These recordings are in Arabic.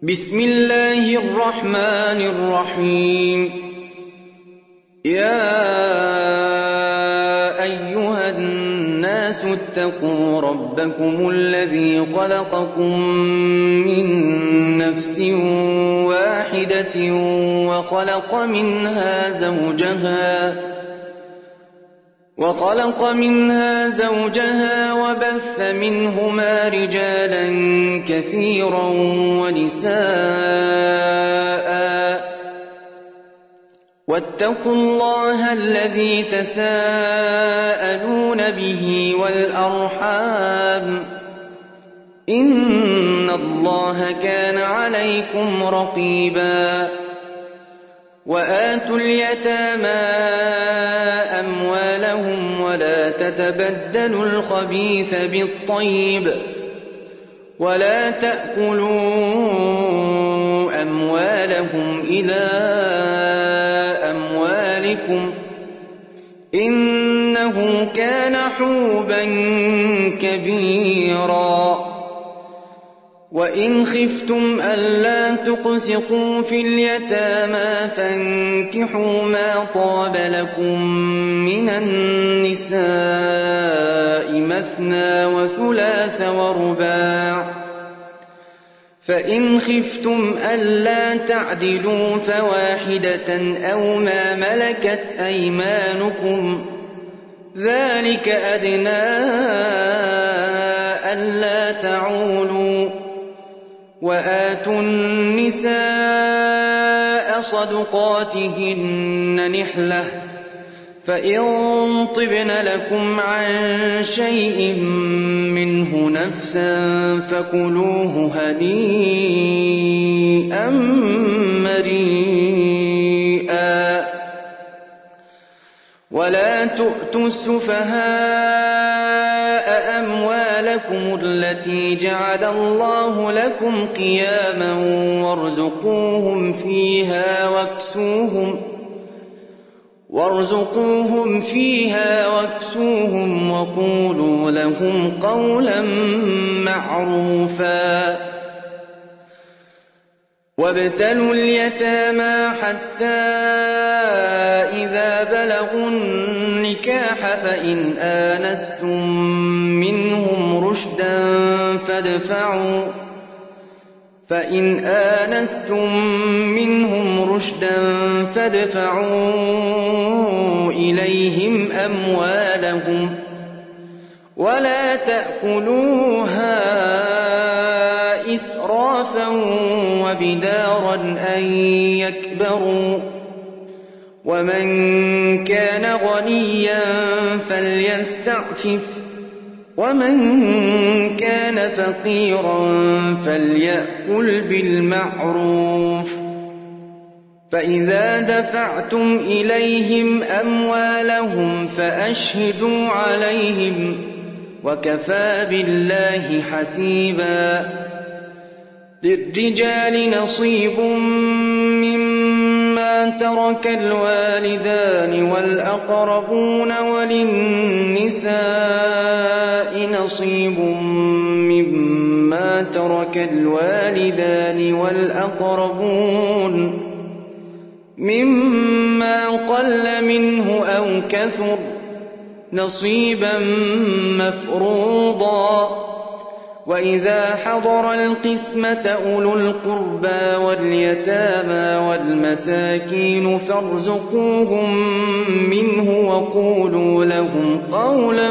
بسم الله الرحمن الرحيم. يا أيها الناس اتقوا ربكم الذي خلقكم من نفس واحدة وخلق منها زوجها وبث منهما رجالا كثيرا ونساء واتقوا الله الذي تساءلون به والأرحام إن الله كان عليكم رقيبا. وآتوا اليتامى أموالهم ولا تتبدلوا الخبيث بالطيب ولا تأكلوا أموالهم إلى أموالكم إنه كان حوبا كبيرا. وإن خفتم ألا تقسطوا في اليتامى فانكحوا ما طاب لكم من النساء مثنى وثلاث ورباع، فإن خفتم ألا تعدلوا فواحدة أو ما ملكت أيمانكم ذلك أدنى ألا تعولوا. وآتوا النساء صدقاتهن نحلة فإن طبن لكم عن شيء منه نفسا فكلوه هنيئا مريئا. ولا تؤتوا السفهاء أموالكم التي جعل الله لكم قياما وارزقوهم فيها واكسوهم وقولوا لهم قولا معروفا. وابتلوا اليتامى حتى إذا بلغوا النكاح فإن آنستم منهم رشدا فادفعوا إليهم أموالهم ولا تأكلوها إسرافا وبدارا أن يكبروا. ومن كان غنيا فليستعفف ومن كان فقيرا فليأكل بالمعروف. فإذا دفعتم إليهم أموالهم فأشهدوا عليهم وكفى بالله حسيبا. للرجال نصيب مما ترك الوالدان والأقربون وللنساء نصيب مما ترك الوالدان والأقربون مما قل منه أو كثر نصيبا مفروضا. وإذا حضر القسمة أولو القربى واليتامى والمساكين فارزقوهم منه وقولوا لهم قولا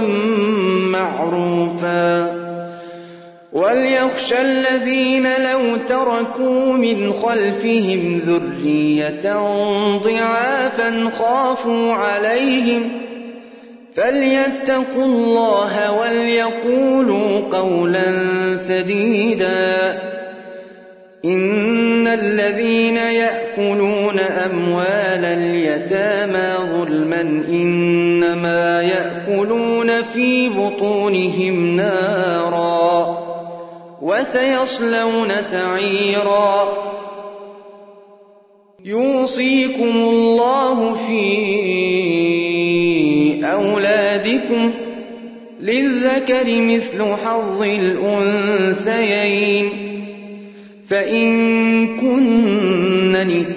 معروفا. وليخشى الذين لو تركوا من خلفهم ذرية ضعافا خافوا عليهم فليتقوا الله وليقولوا قولا سديدا. إن الذين يأكلون أموال اليتامى ظلما إنما يأكلون في بطونهم نارا وسيصلون سعيرا. يوصيكم الله في أولادكم للذكر مثل حظ الأنثيين فإن كن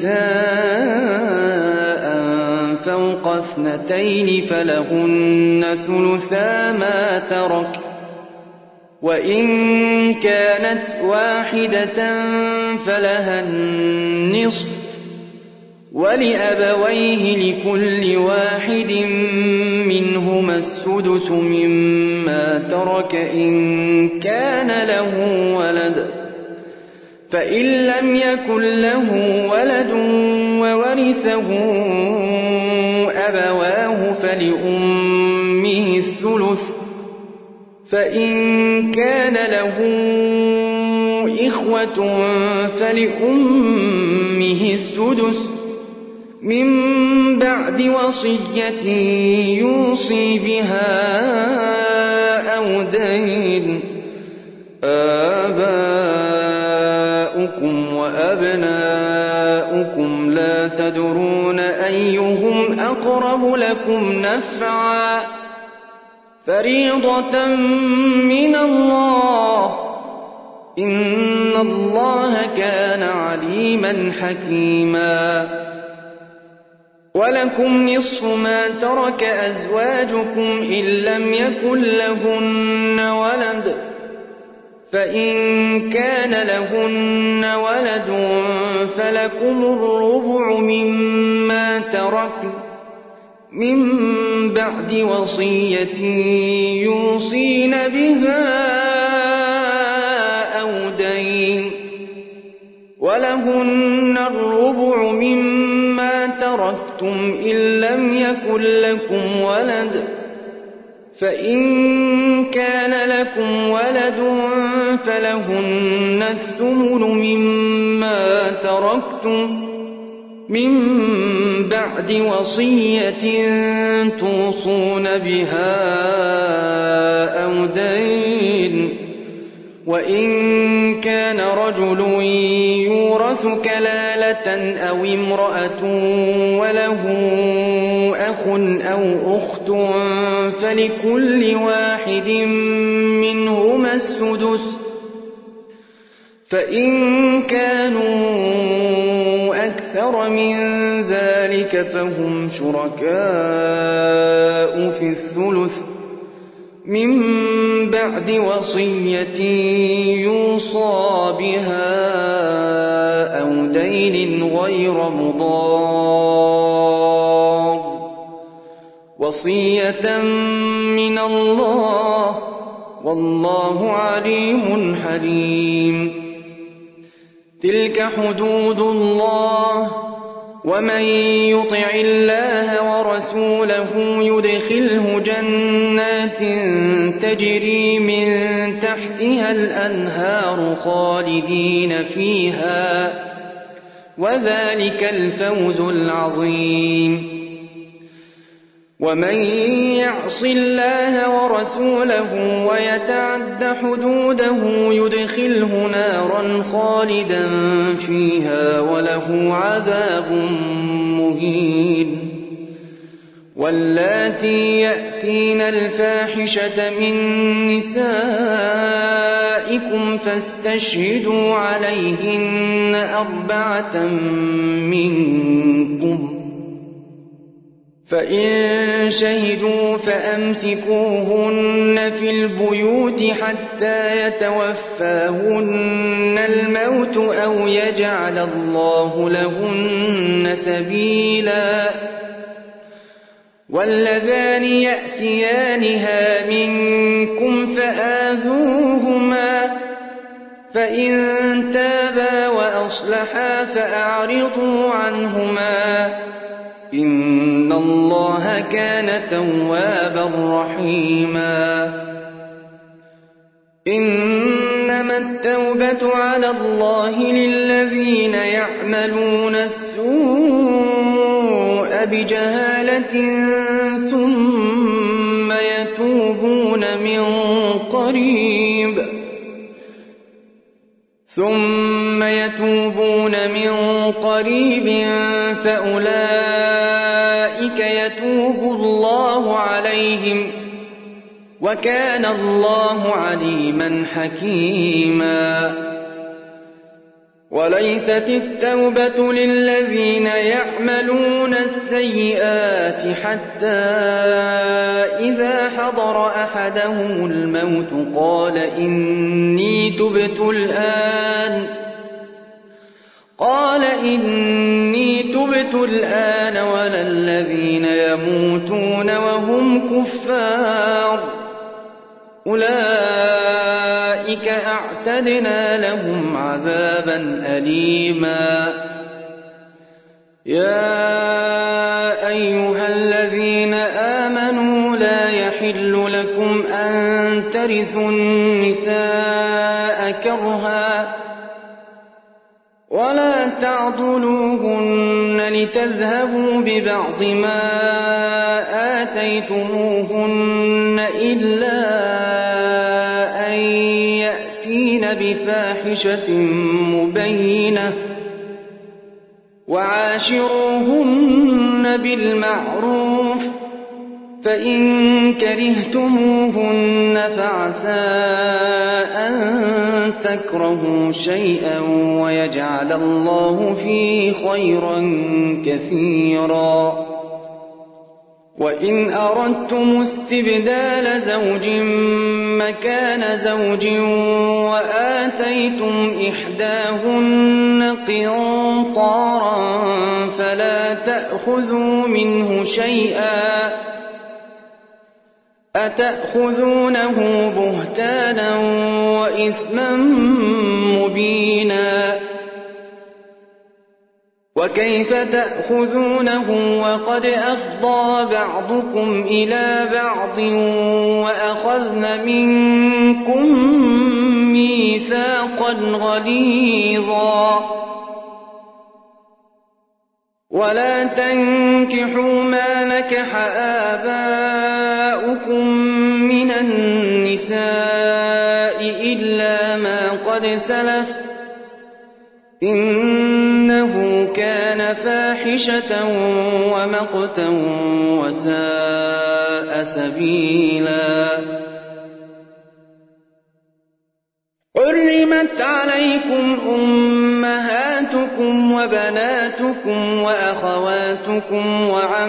نساء فوق 2 فلهن ثلثا ما ترك، وإن كانت واحدة فلها النصف، ولأبويه لكل واحد منهما السدس مما ترك إن كان له ولد، فإن لم يكن له ولد وورثه أبواه فلأمه الثلث، فإن كان له إخوة فلأمه السدس من بعد وصية يوصي بها أو دين. آباؤكم وأبناؤكم لا تدرون أيهم أقرب لكم نفعا، فريضة من الله، إن الله كان عليما حكيما. ولكم نصف ما ترك أزواجكم إن لم يكن لهن ولد، فإن كان لهن ولد فلكم الربع مما تركن من بعد وصية يوصين بها أو دين، ولهن الربع مما تركتم إن لم يكن لكم ولد، فإن كان لكم ولد فلهن الثمن مما تركتم من بعد وصية توصون بها أو دين. وإن كان رجل يورث كلالة أو امرأة وله أخ أو أخت فلكل واحد منهما السدس، فإن كانوا أكثر من ذلك فهم شركاء في الثلث من بعد وصية يوصى بها أو دين غير مضار، وصية من الله، والله عليم حليم. تلك حدود الله، ومن يطع الله ورسوله يدخله جنات تجري من تحتها الأنهار خالدين فيها، وذلك الفوز العظيم. ومن يعص الله ورسوله ويتعد حدوده يدخله نارا خالدا فيها وله عذاب مهين. واللاتي يأتين الفاحشة من نسائكم فاستشهدوا عليهن 4 منكم، فإن شهدوا فأمسكوهن في البيوت حتى يتوفاهن الموت أو يجعل الله لهن سبيلا. واللذان يأتيانها منكم فآذوهما، فإن تابا وأصلحا فأعرضوا عنهما، إن الله كان توابا رحيما. إنما التوبة على الله للذين يعملون السوء بجهالة ثم يتوبون من قريب فأولئك يتوب الله عليهم، وكان الله عليما حكيما. وليست التوبة للذين يعملون السيئات حتى إذا حضر أحدهم الموت قال إني تبت الآن ولا الذين يموتون وهم كفار أولئك أعتدنا لهم عذابا أليما يا أيها الذين آمنوا لا يحل لكم أن ترثوا النساء كرها ولا تعضلوهن لتذهبوا ببعض ما آتيتموهن إلا أن يأتين بفاحشة مبينة وعاشروهن بالمعروف فإن كرهتموهن فعسى أن تكرهوا شيئا ويجعل الله فيه خيرا كثيرا وإن أردتم استبدال زوج مكان زوج وآتيتم إحداهن قنطارا فلا تأخذوا منه شيئا أتأخذونه بهتانا وإثما مبينا وكيف تأخذونه وقد أفضى بعضكم إلى بعض وأخذن منكم ميثاقا غليظا ولا تنكحوا ما نكح آباؤكم من النساء إلا ما قد سلف إنه كان فاحشة ومقتا وساء سبيلا حرمت عليكم أمهاتكم وبناتكم وأخواتكم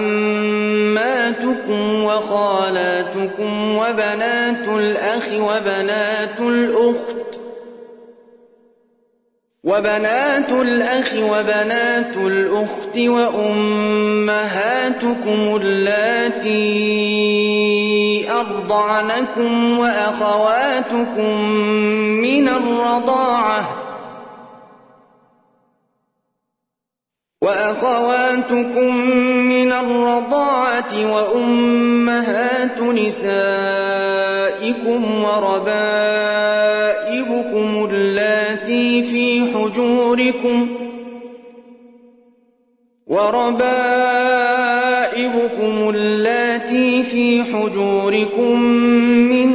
وعماتكم وخالاتكم وبنات الأخ وبنات الأخت وأمهاتكم اللاتي أرضعنكم وأخواتكم من الرضاعة وأمهات نسائكم وربائبكم اللاتي في حجوركم من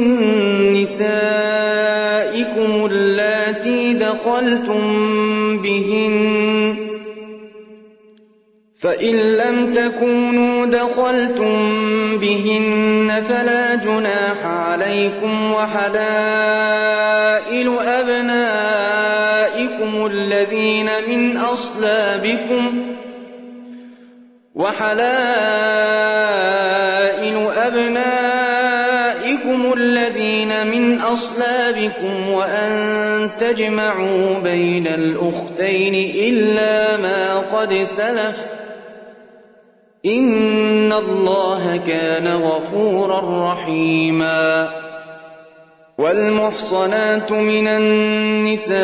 نسائكم اللاتي دخلتم بهن فإن لم تكونوا دخلتم بهن فلا جناح عليكم وحلائل أبنائكم الذين من أصلابكم وأن تجمعوا بين الأختين إلا ما قد سلف إن الله كان غفورا رحيما والمحصنات من النساء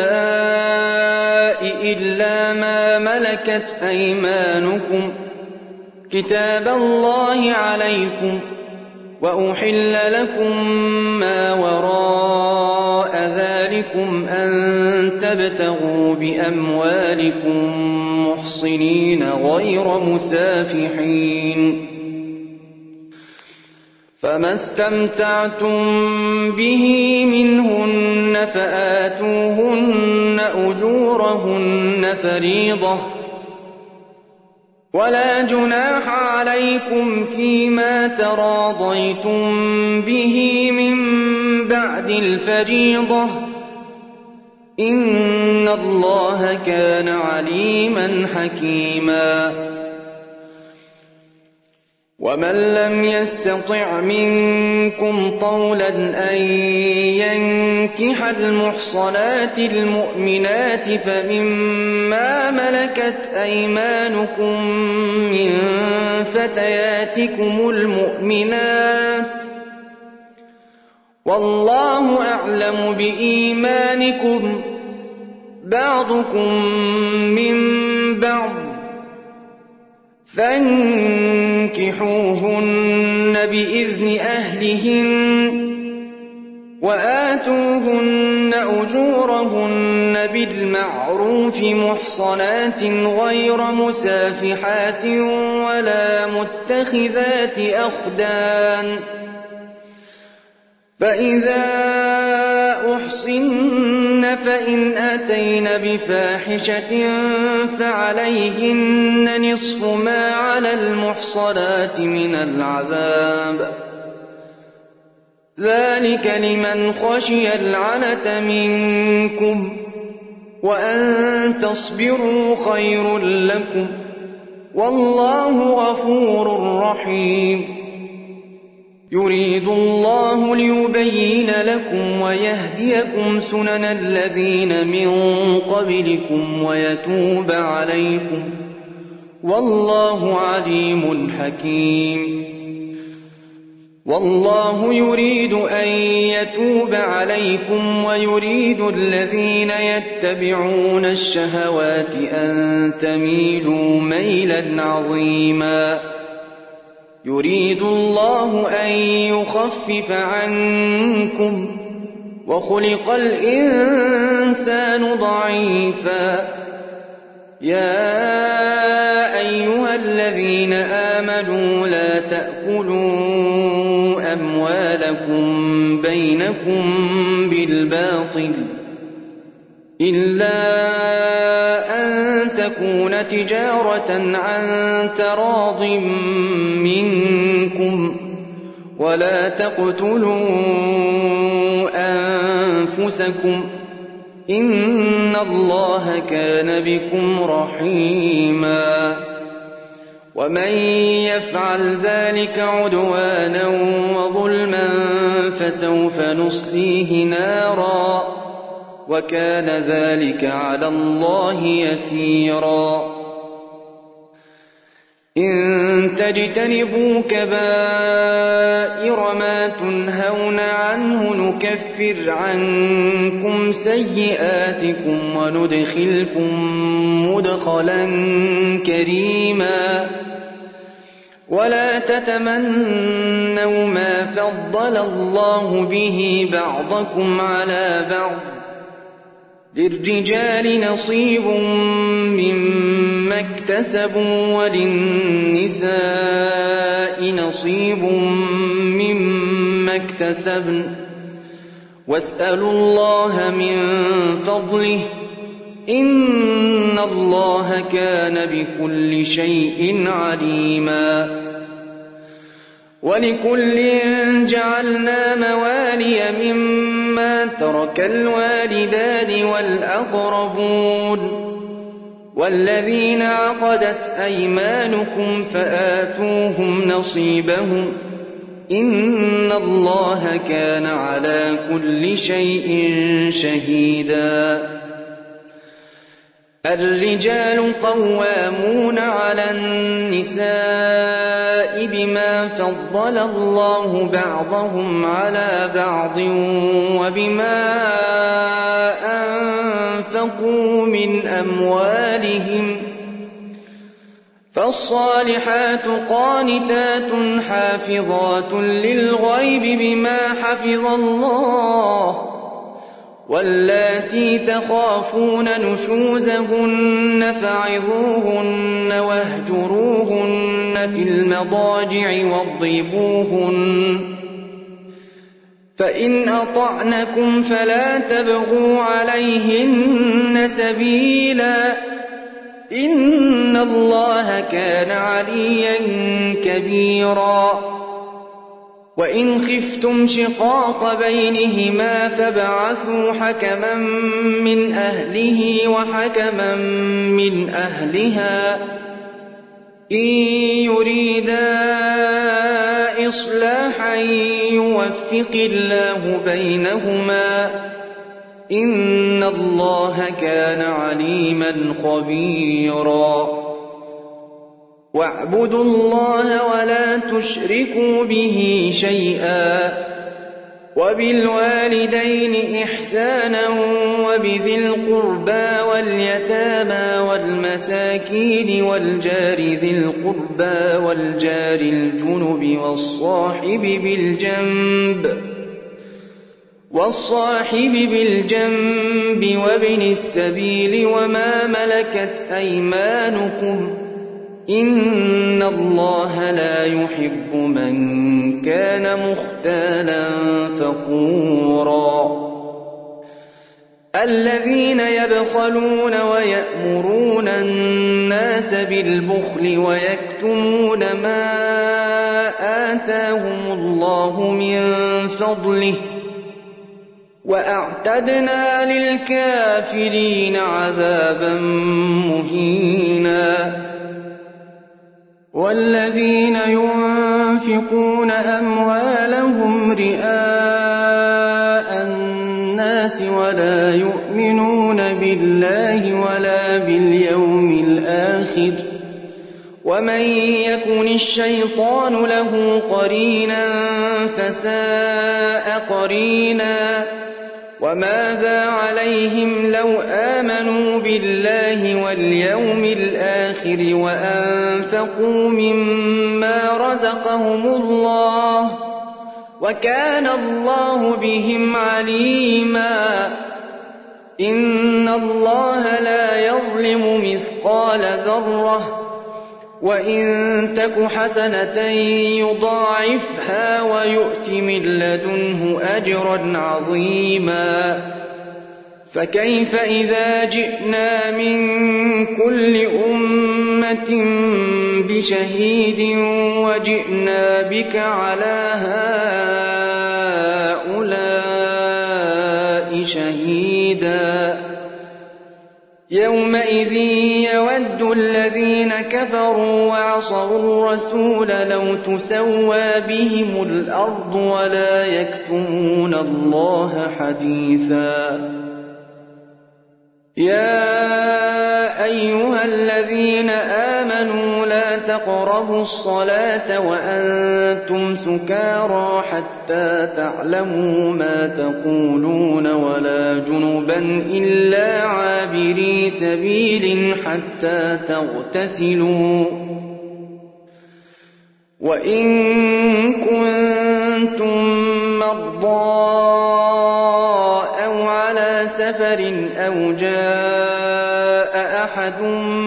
إلا ما ملكت أيمانكم كتاب الله عليكم وأحل لكم ما وراء ذلكم أن تبتغوا بأموالكم محصنين غير مسافحين فما استمتعتم به منهن فآتوهن أجورهن فريضة ولا جناح عليكم فيما تراضيتم به من بعد الفريضة إن الله كان عليما حكيما ومن لم يستطع منكم طولا أن ينكح المحصنات المؤمنات فمما ملكت أيمانكم من فتياتكم المؤمنات والله أعلم بإيمانكم بعضكم من بعض فانكحوهن بإذن أهلهن وآتوهن أجورهن بالمعروف محصنات غير مسافحات ولا متخذات أخدان فإذا أحصن فإن أتين بفاحشة فعليهن نصف ما على المحصنات من العذاب ذلك لمن خشي العنة منكم وأن تصبروا خير لكم والله غفور رحيم يريد الله ليبين لكم ويهديكم سنن الذين من قبلكم ويتوب عليكم والله عليم حكيم والله يريد أن يتوب عليكم ويريد الذين يتبعون الشهوات أن تميلوا ميلا عظيما يريد الله أن يخفف عنكم وخلق الإنسان ضعيفا يا أيها الذين آمنوا لا تأكلوا أموالكم بينكم بالباطل إلا أن تكون تجارة عن تراض منكم ولا تقتلوا أنفسكم إن الله كان بكم رحيما ومن يفعل ذلك عدوانا وظلما فسوف نصليه نارا وكان ذلك على الله يسيرا إن تجتنبوا كبائر ما تنهون عنه نكفر عنكم سيئاتكم وندخلكم مدخلا كريما ولا تتمنوا ما فضل الله به بعضكم على بعض للرجال نصيب مما اكتسبوا وللنساء نصيب مما اكتسبن واسألوا الله من فضله إن الله كان بكل شيء عليما ولكل جعلنا موالي مما ترك الوالدان والأقربون والذين عقدت أيمانكم فآتوهم نصيبهم إن الله كان على كل شيء شهيدا الرجال قوامون على النساء بما فضل الله بعضهم على بعض وبما أنفقوا من أموالهم فالصالحات قانتات حافظات للغيب بما حفظ الله واللاتي تخافون نشوزهن فعظوهن واهجروهن في المضاجع واضربوهن فإن أطعنكم فلا تبغوا عليهن سبيلا إن الله كان عليا كبيرا وإن خفتم شقاق بينهما فابعثوا حكما من أهله وحكما من أهلها إن يريدا إصلاحا يوفق الله بينهما إن الله كان عليما خبيرا واعبدوا الله ولا تشركوا به شيئا وبالوالدين إحسانا وبذي القربى واليتامى والمساكين والجار ذي القربى والجار الجنب والصاحب بالجنب وابن السبيل وما ملكت أيمانكم إن الله لا يحب من كان مختالا فخورا الذين يبخلون ويأمرون الناس بالبخل ويكتمون ما آتاهم الله من فضله وأعتدنا للكافرين عذابا مهينا والذين ينفقون أموالهم رئاء الناس ولا يؤمنون بالله ولا باليوم الآخر ومن يكن الشيطان له قرينا فساء قرينا وماذا عليهم لو آمنوا بالله واليوم الآخر وأنفقوا مما رزقهم الله وكان الله بهم عليما إن الله لا يظلم مثقال ذرة وإن تك حسنة يضاعفها ويؤت من لدنه أجرا عظيما فكيف إذا جئنا من كل أمة بشهيد وجئنا بك على هؤلاء شهيدا يومئذ يود الذين كفروا وعصوا الرسول لو تسوى بهم الأرض ولا يكتمون الله حديثا يا أيها الذين آمنوا لا تقربوا الصلاة وأنتم سكارى حتى تعلموا ما تقولون ولا جنبا إلا عابري سبيل حتى تغتسلوا وإن كنتم مرضى أو على سفر أو جاء أحد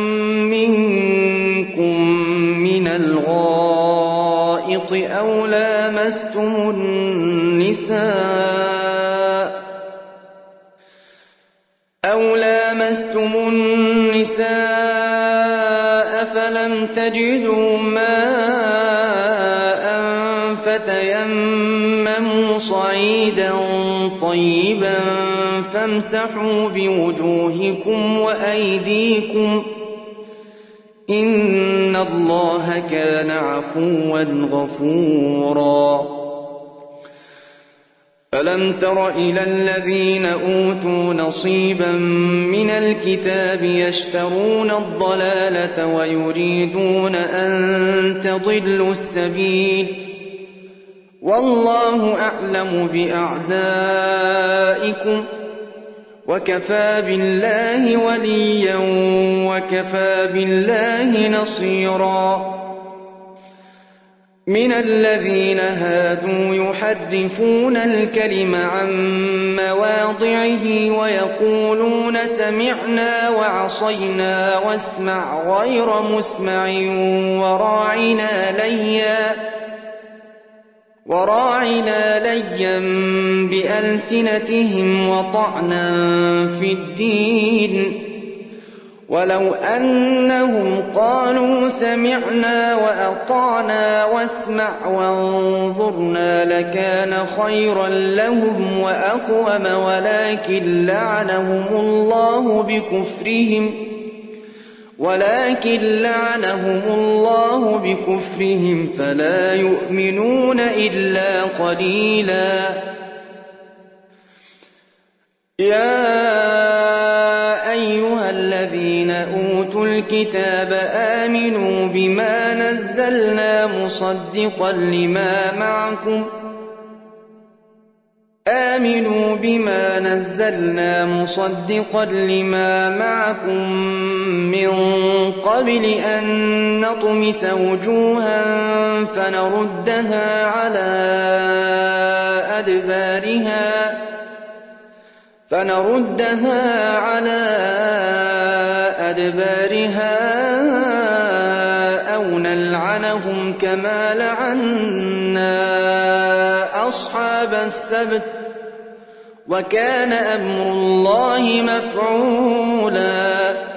منكم من الغائط أو لامستم النساء فلم تجدوا ماء فتيمموا صعيدا طيبا فامسحوا بوجوهكم وأيديكم إن الله كان عفوا غفورا ألم تر إلى الذين أوتوا نصيبا من الكتاب يشترون الضلالة ويريدون أن تضلوا السبيل والله أعلم بأعدائكم وكفى بالله وليا وكفى بالله نصيرا من الذين هادوا يحرفون الكلم عن مواضعه ويقولون سمعنا وعصينا واسمع غير مسمع وراعنا ليا بألسنتهم وطعنا في الدين ولو أنهم قالوا سمعنا وأطعنا واسمع وانظرنا لكان خيرا لهم وأقوم، ولكن لعنهم الله بكفرهم فلا يؤمنون إلا قليلا. يا أيها الذين أوتوا الكتاب آمنوا بما نزلنا مصدقا لما معكم من قبل أن نطمس وجوها فنردها على أدبارها أو نلعنهم كما لعنا أصحاب السبت وكان أمر الله مفعولا.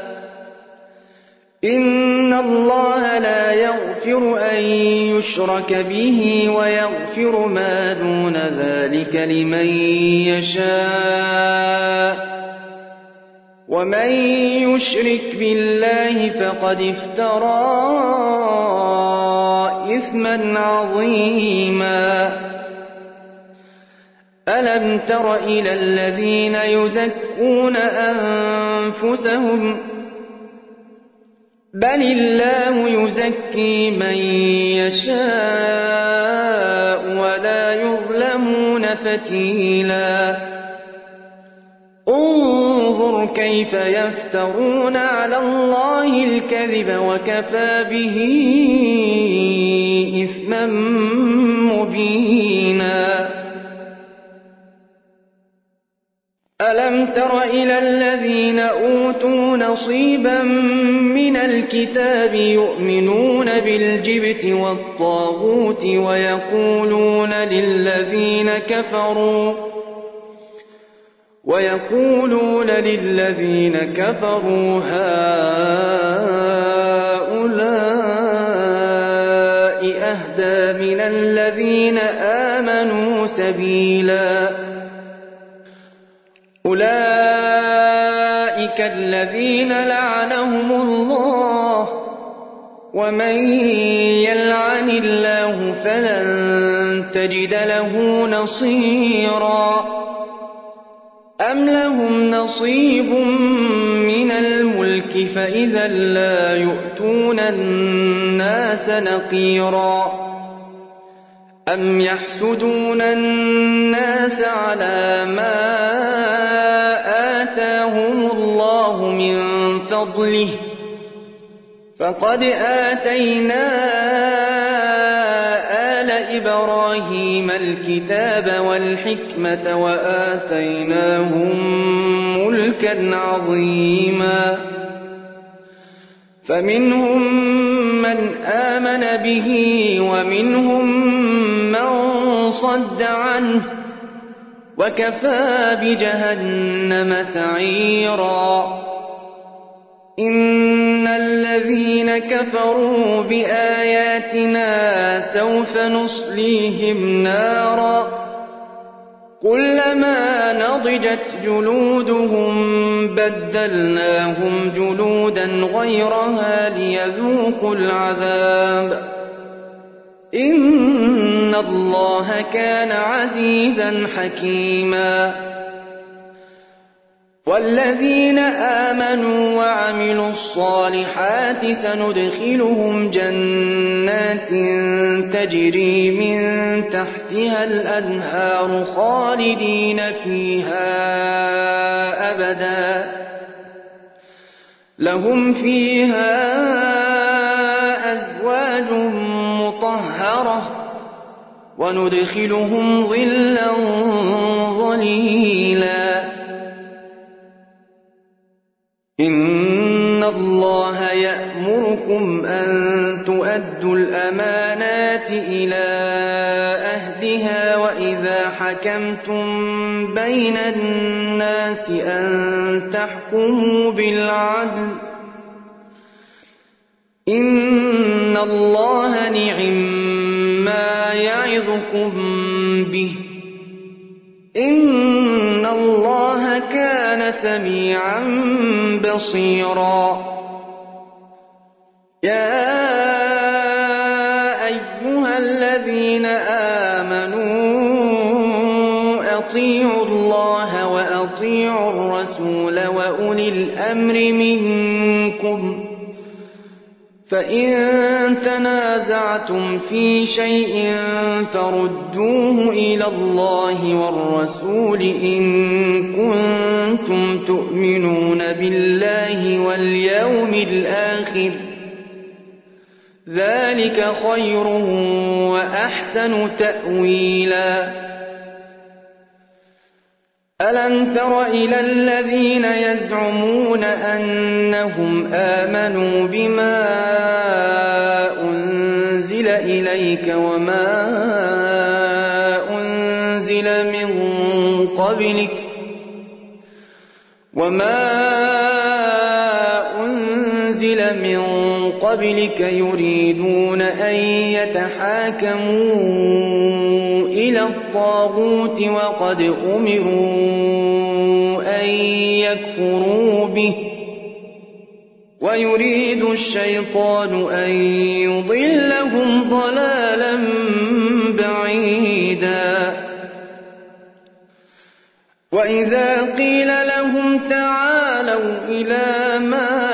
إن الله لا يغفر أن يشرك به ويغفر ما دون ذلك لمن يشاء، ومن يشرك بالله فقد افترى إثما عظيما. ألم تر إلى الذين يزكون أنفسهم بل الله يزكي من يشاء ولا يظلمون فتيلا. انظر كيف يفترون على الله الكذب وكفى به إثما مبينا. ألم تر إلى الذين أوتوا نصيبا من الكتاب يؤمنون بالجبت والطاغوت ويقولون للذين كفروا هؤلاء أهدى من الذين آمنوا سبيلا. أولئك الذين لعنهم الله، ومن يلعن الله فلن تجد له نصيرا. أم لهم نصيب من الملك فإذا لا يؤتون الناس نقيرا. أم يحسدون الناس على ما آتاهم الله من فضله فقد آتينا آل إبراهيم الكتاب والحكمة وآتيناهم ملكا عظيما. فمنهم من آمن به ومنهم من صد عنه وكفى بجهنم سعيرا. إن الذين كفروا بآياتنا سوف نصليهم نارا كلما نضجت جلودهم بدلناهم جلودا غيرها ليذوقوا العذاب. إن الله كان عزيزا حكيما. والذين آمنوا وعملوا الصالحات سندخلهم جنات تجري من تحتها الأنهار خالدين فيها أبدا لهم فيها أزواج مطهرة وندخلهم ظلا ظليلا. إن الله يأمركم أن تؤدوا الأمانات إلى أهلها وإذا حكمتم بين الناس أن تحكموا بالعدل إن الله نعما يعظكم به إن الله كان سميعا بصيرا يا أيها الذين آمنوا أطيعوا الله وأطيعوا الرسول وأولي الأمر منكم فإن تنازعتم في شيء فردوه إلى الله والرسول إن كنتم تؤمنون بالله واليوم الآخر ذلك خير وأحسن تأويلا ألم تر إلى الذين يزعمون أنهم آمنوا بما أنزل إليك وما أنزل من قبلك يريدون أن يتحاكموا إلى الطاغوت وقد أمروا أن يكفروا به ويريد الشيطان أن يضلهم ضلالا بعيدا وإذا قيل لهم تعالوا إلى ما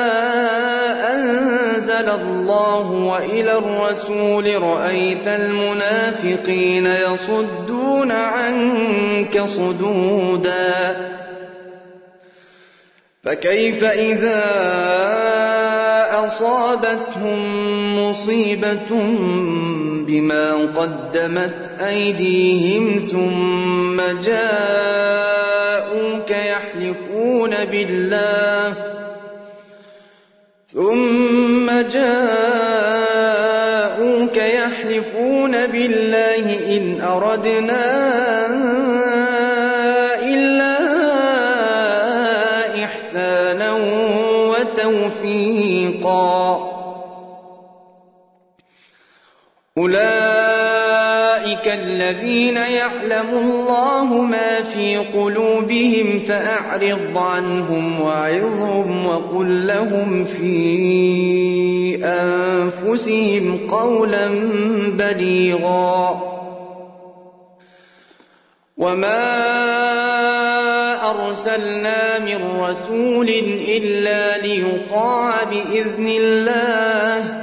أنزل الله وإلى الرسول رأيت المنافقين يصدون عنك صدودا فكيف إذا أصابتهم مصيبة بما قدمت أيديهم ثم جاءوك يحلفون بالله إن أردنا إلا إحسانا وتوفيقا أولئك الذين يعلم الله ما في قلوبهم فأعرض عنهم وعظهم وقل لهم في أنفسهم قولا بليغا وما أرسلنا من رسول إلا ليطاع بإذن الله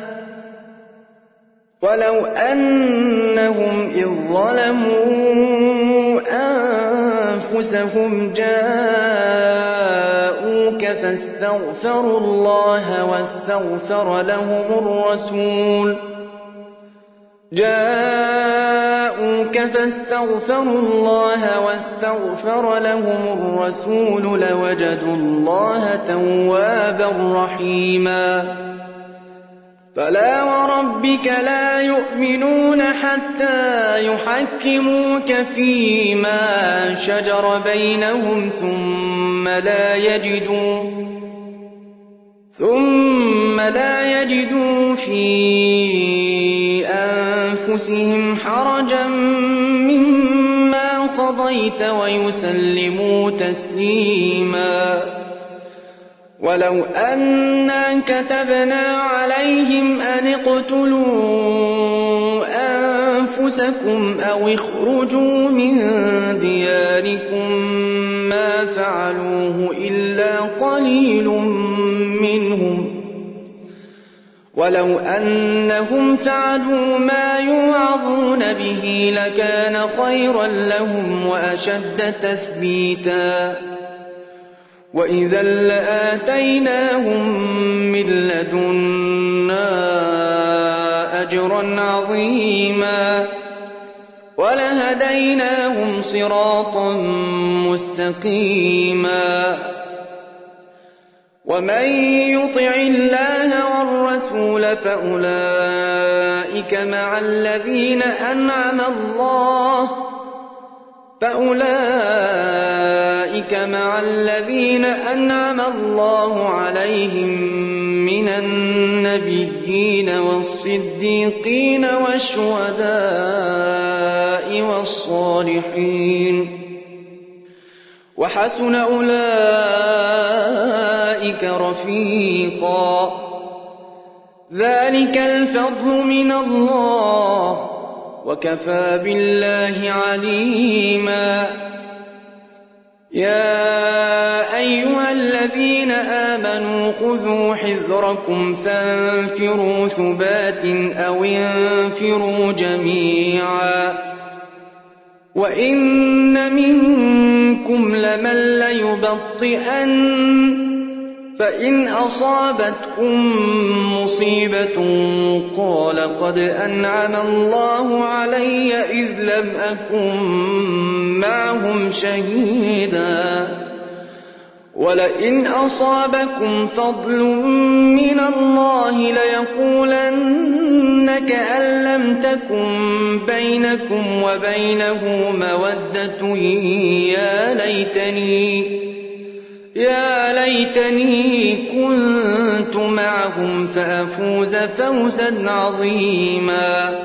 ولو أنهم إذ ظلموا أنفسهم جاءوك فاستغفروا الله واستغفر لهم الرسول لوجدوا الله توابا رحيما فلا وربك لا يؤمنون حتى يحكموك فيما شجر بينهم ثم لا يجدوا في أنفسهم حرجا مما قضيت ويسلموا تسليما ولو أنا كتبنا عليهم أن اقتلوا أنفسكم أو اخرجوا من دياركم ما فعلوه إلا قليل منهم ولو أنهم فعلوا ما يوعظون به لكان خيرا لهم وأشد تثبيتا وإذا لآتيناهم من لدنا أجرا عظيما ولهديناهم صراطا مستقيما ومن يطع الله والرسول فأولئك مع الذين أنعم الله عليهم من النبيين والصديقين والشهداء والصالحين وحسن أولئك رفيقا ذلك الفضل من الله وكفى بالله عليما يا أيها الذين آمنوا خذوا حذركم فانفروا ثبات أو انفروا جميعا وإن منكم لمن ليبطئن فإن أصابتكم مصيبة قال قد أنعم الله علي إذ لم أكن معهم شهيدا ولئن أصابكم فضل من الله ليقولن كأن لم تكن بينكم وبينه مودة يا ليتني كنت معهم فأفوز فوزا عظيما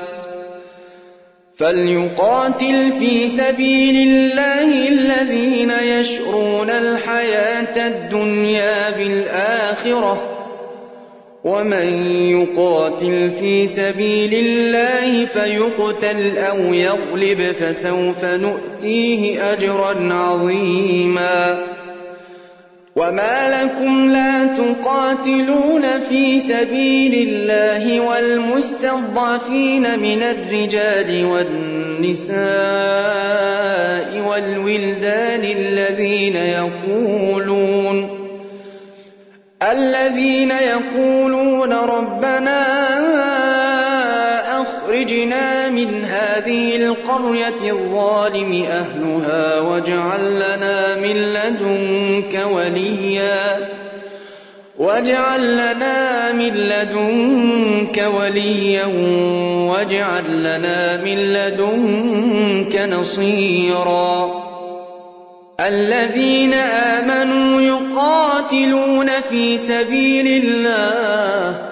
فليقاتل في سبيل الله الذين يشرون الحياة الدنيا بالآخرة ومن يقاتل في سبيل الله فيقتل أو يغلب فسوف نؤتيه أجرا عظيما وما لكم لا تقاتلون في سبيل الله والمستضعفين من الرجال والنساء والولدان الذين يقولون ربنا أخرجنا من هذه القرية الظالم أهلها واجعل لنا من لدنك وليا واجعل لنا من لدنك نصيرا الذين آمنوا يقاتلون في سبيل الله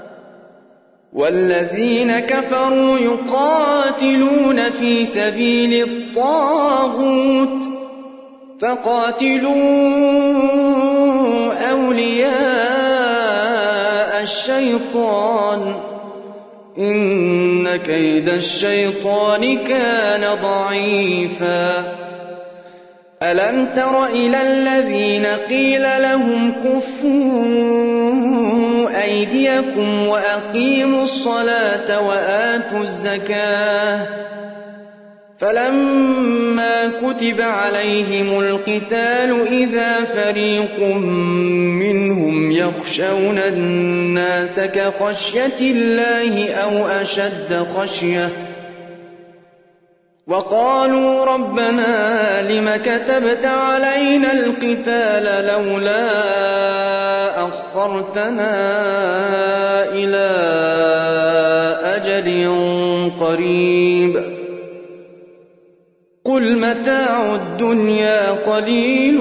والذين كفروا يقاتلون في سبيل الطاغوت فقاتلوا أولياء الشيطان إن كيد الشيطان كان ضعيفا ألم تر إلى الذين قيل لهم كفوا أيديكم وأقيموا الصلاة وآتوا الزكاة فلما كتب عليهم القتال إذا فريق منهم يخشون الناس كخشية الله أو أشد خشية وقالوا ربنا لم كتبت علينا القتال لولا أخرتنا إلى أجل قريب قل متاع الدنيا قليل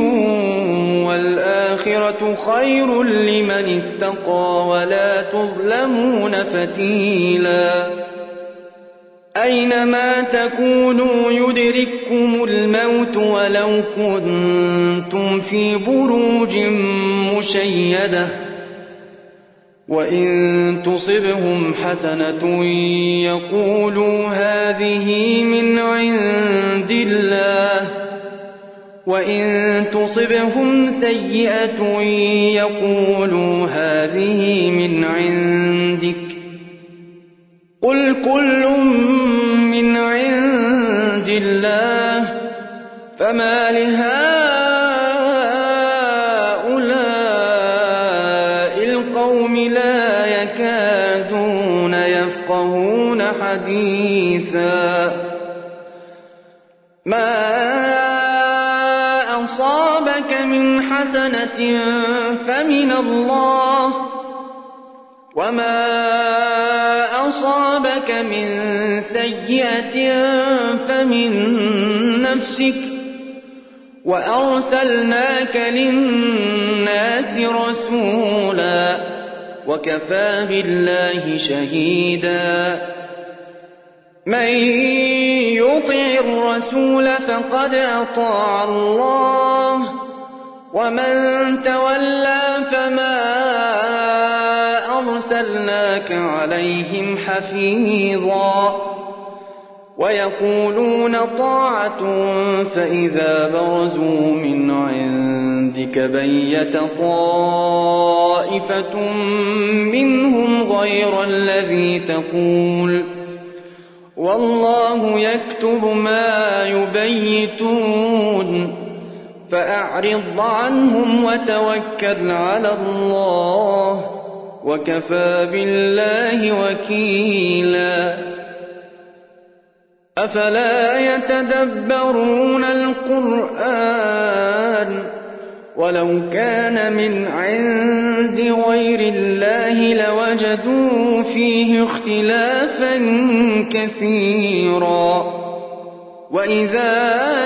والآخرة خير لمن اتقى ولا تظلمون فتيلا أينما تكونوا يدرككم الموت ولو كنتم في بروج مشيدة وإن تصبهم حسنة يقولوا هذه من عند الله وإن تصبهم سيئة يقولوا هذه من عندك قل كل من عند الله فما لهؤلاء القوم لا يكادون يفقهون حديثا ما أصابك من حسنة فمن الله وما أصابك من سيئة فمن نفسك وأرسلناك للناس رسولا وكفى بالله شهيدا. من يطع الرسول فقد أطاع الله، ومن تولى فما أرسلناك عليهم حفيظا. ويقولون طاعة فإذا برزوا من عندك بيت طائفة منهم غير الذي تقول، والله يكتب ما يبيتون. فأعرض عنهم وتوكل على الله، وكفى بالله وكيلا. أفلا يتدبرون القرآن ولو كان من عند غير الله لوجدوا فيه اختلافا كثيرا. وإذا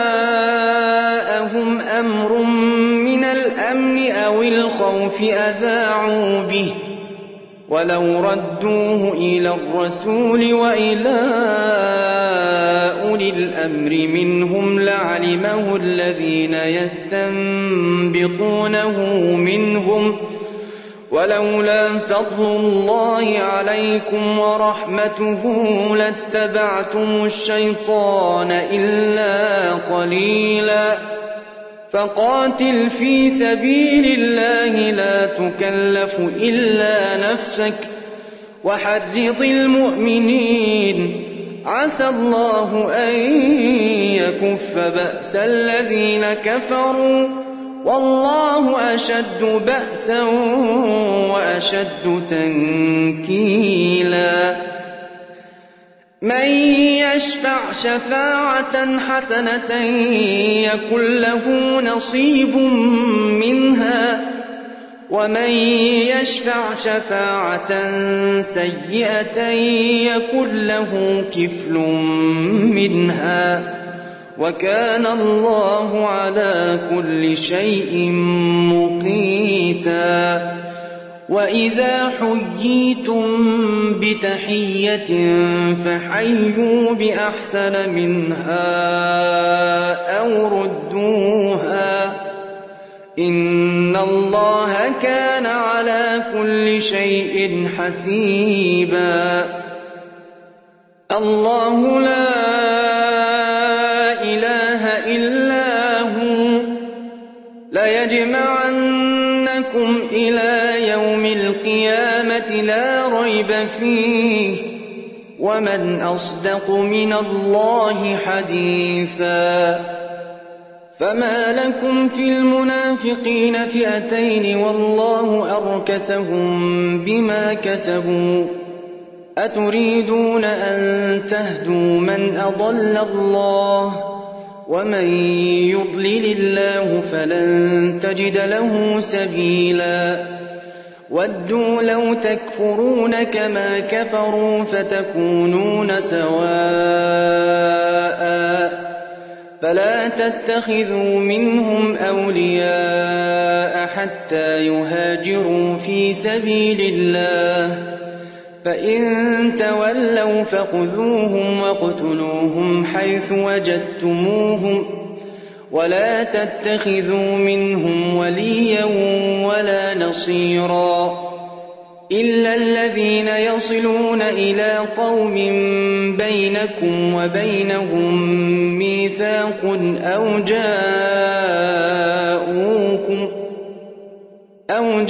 جاءهم أمر من الأمن أو الخوف أذاعوا به، ولو ردوه إلى الرسول وإلى أولي الأمر منهم لعلمه الذين يستنبطونه منهم، ولولا فضل الله عليكم ورحمته لاتبعتم الشيطان إلا قليلا. فقاتل في سبيل الله لا تكلف إلا نفسك، وحرض المؤمنين، عسى الله أن يكف بأس الذين كفروا، والله أشد بأسا وأشد تنكيلا. من يشفع شفاعة حسنة يكن له نصيب منها، ومن يشفع شفاعة سيئة يكن له كفل منها، وكان الله على كل شيء مقيتا. وإذا حييتم بتحية فحيوا بأحسن منها أو ردوها، إن الله كان على كل شيء حسيبا. الله لا إله إلا هو، ليجمعنكم إلى يوم القيامة لا ريب فيه، ومن أصدق من الله حديثا. فما لكم في المنافقين فئتين والله أركسهم بما كسبوا، أتريدون أن تهدوا من أضل الله، ومن يضلل الله فلن تجد له سبيلا. ودوا لو تكفرون كما كفروا فتكونون سواء، فلا تتخذوا منهم أولياء حتى يهاجروا في سبيل الله، فإن تولوا فخذوهم واقتلوهم حيث وجدتموهم، ولا تتخذوا منهم وليا ولا نصيرا، إلا الذين يصلون إلى قوم بينكم وبينهم ميثاق أو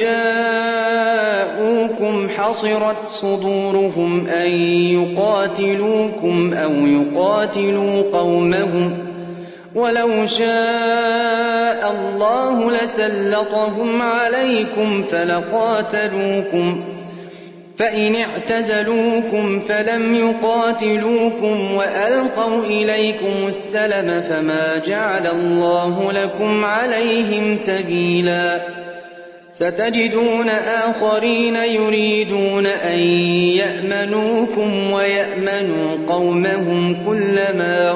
جاءوكم حصرت صدورهم أن يقاتلوكم أو يقاتلوا قومهم، ولو شاء الله لسلطهم عليكم فلقاتلوكم، فإن اعتزلوكم فلم يقاتلوكم وألقوا إليكم السلم فما جعل الله لكم عليهم سبيلا. ستجدون آخرين يريدون أن يأمنوكم ويأمنوا قومهم، كلما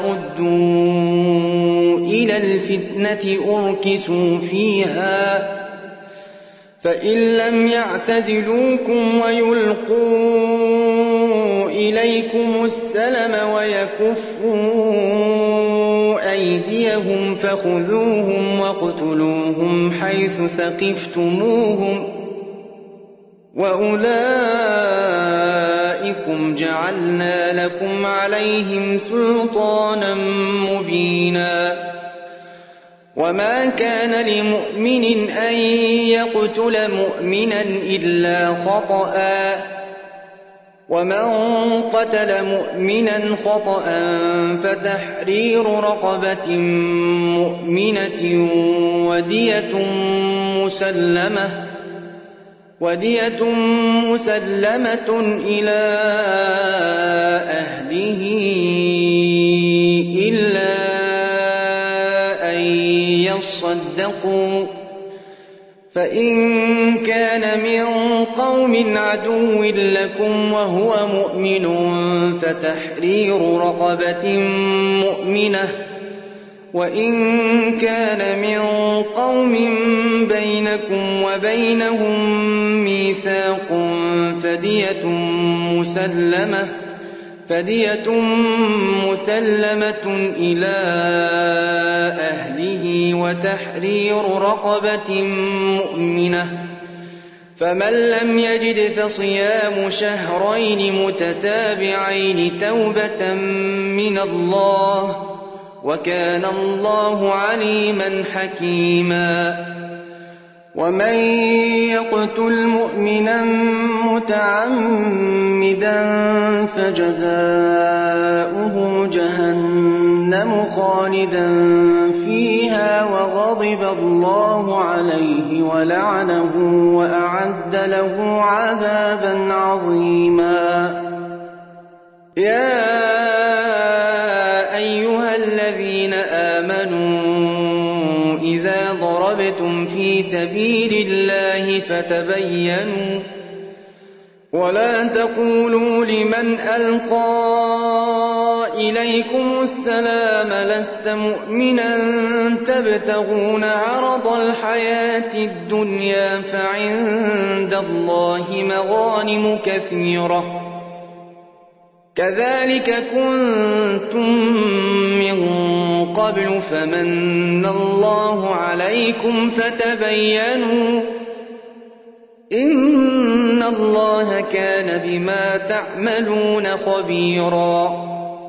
ردوا إلى الفتنة أركسوا فيها فإن لم يعتزلوكم ويلقوا إليكم السلم ويكفوا أيديهم فخذوهم واقتلوهم حيث ثقفتموهم وأولئكم جعلنا لكم عليهم سلطانا مبينا وما كان لمؤمن أن يقتل مؤمنا إلا خطأ ومن قتل مؤمنا خطأ فتحرير رقبة مؤمنة ودية مسلمة إلى أهله إلا أن يصدقوا فإن كان من قوم عدو لكم وهو مؤمن فتحرير رقبة مؤمنة وإن كان من قوم بينكم وبينهم ميثاق فدية مسلمة إلى أهله وتحرير رقبة مؤمنة فمن لم يجد فصيام شهرين متتابعين توبة من الله وكان الله عليما حكيما ومن يقتل مؤمنا متعمدا فجزاؤه جهنم خالدا فيها وغضب الله عليه ولعنه وأعد له عذابا عظيما يا أيها الذين آمنوا إذا ضربتم في سبيل الله فتبينوا ولا تقولوا لمن ألقى إليكم السلام لست مؤمنا تبتغون عرض الحياة الدنيا فعند الله مغانم كثيرة كذلك كنتم من قبل فمن الله عليكم فتبينوا إن الله كان بما تعملون خبيرا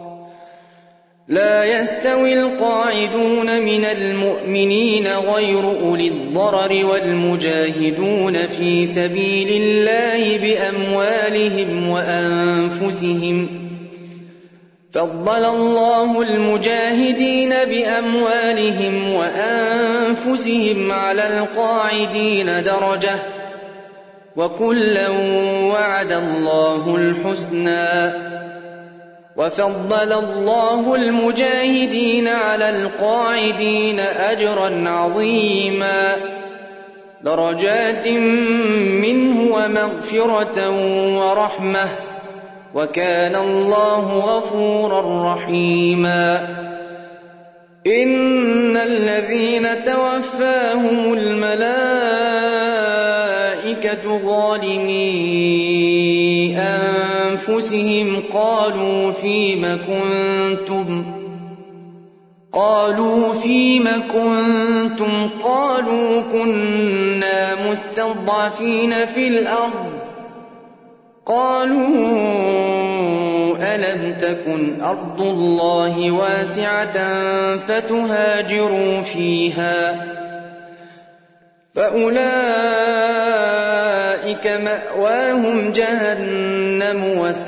لا يستوي القاعدون من المؤمنين غير أولي الضرر والمجاهدون في سبيل الله بأموالهم وأنفسهم فضل الله المجاهدين بأموالهم وأنفسهم على القاعدين درجة وكلا وعد الله الحسنى وفضل الله المجاهدين على القاعدين أجرا عظيما درجات منه ومغفرة ورحمة وكان الله غفورا رحيما إن الذين توفاهم الملائكة ظالمي أنفسهم قالوا فيم كنتم قالوا كنا مستضعفين في الأرض قالوا ألم تكن أرض الله واسعة فتهاجروا فيها فأولئك مأواهم جهنم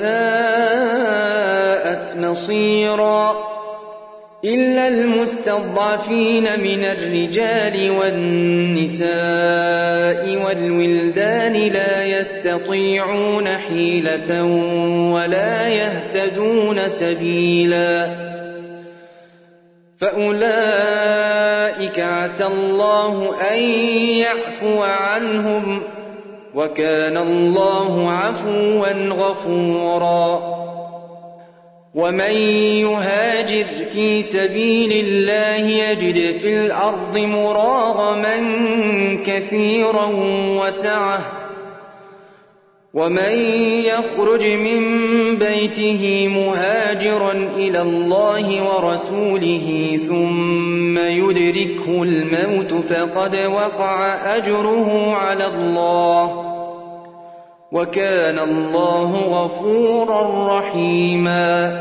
وساءت مصيرا إلا المستضعفين من الرجال والنساء والولدان لا يستطيعون حيلة ولا يهتدون سبيلا فأولئك عسى الله أن يعفو عنهم وكان الله عفوا غفورا ومن يهاجر في سبيل الله يجد في الأرض مراغما كثيرا وسعة ومن يخرج من بيته مهاجرا إلى الله ورسوله ثم يدركه الموت فقد وقع أجره على الله وكان الله غفورا رحيما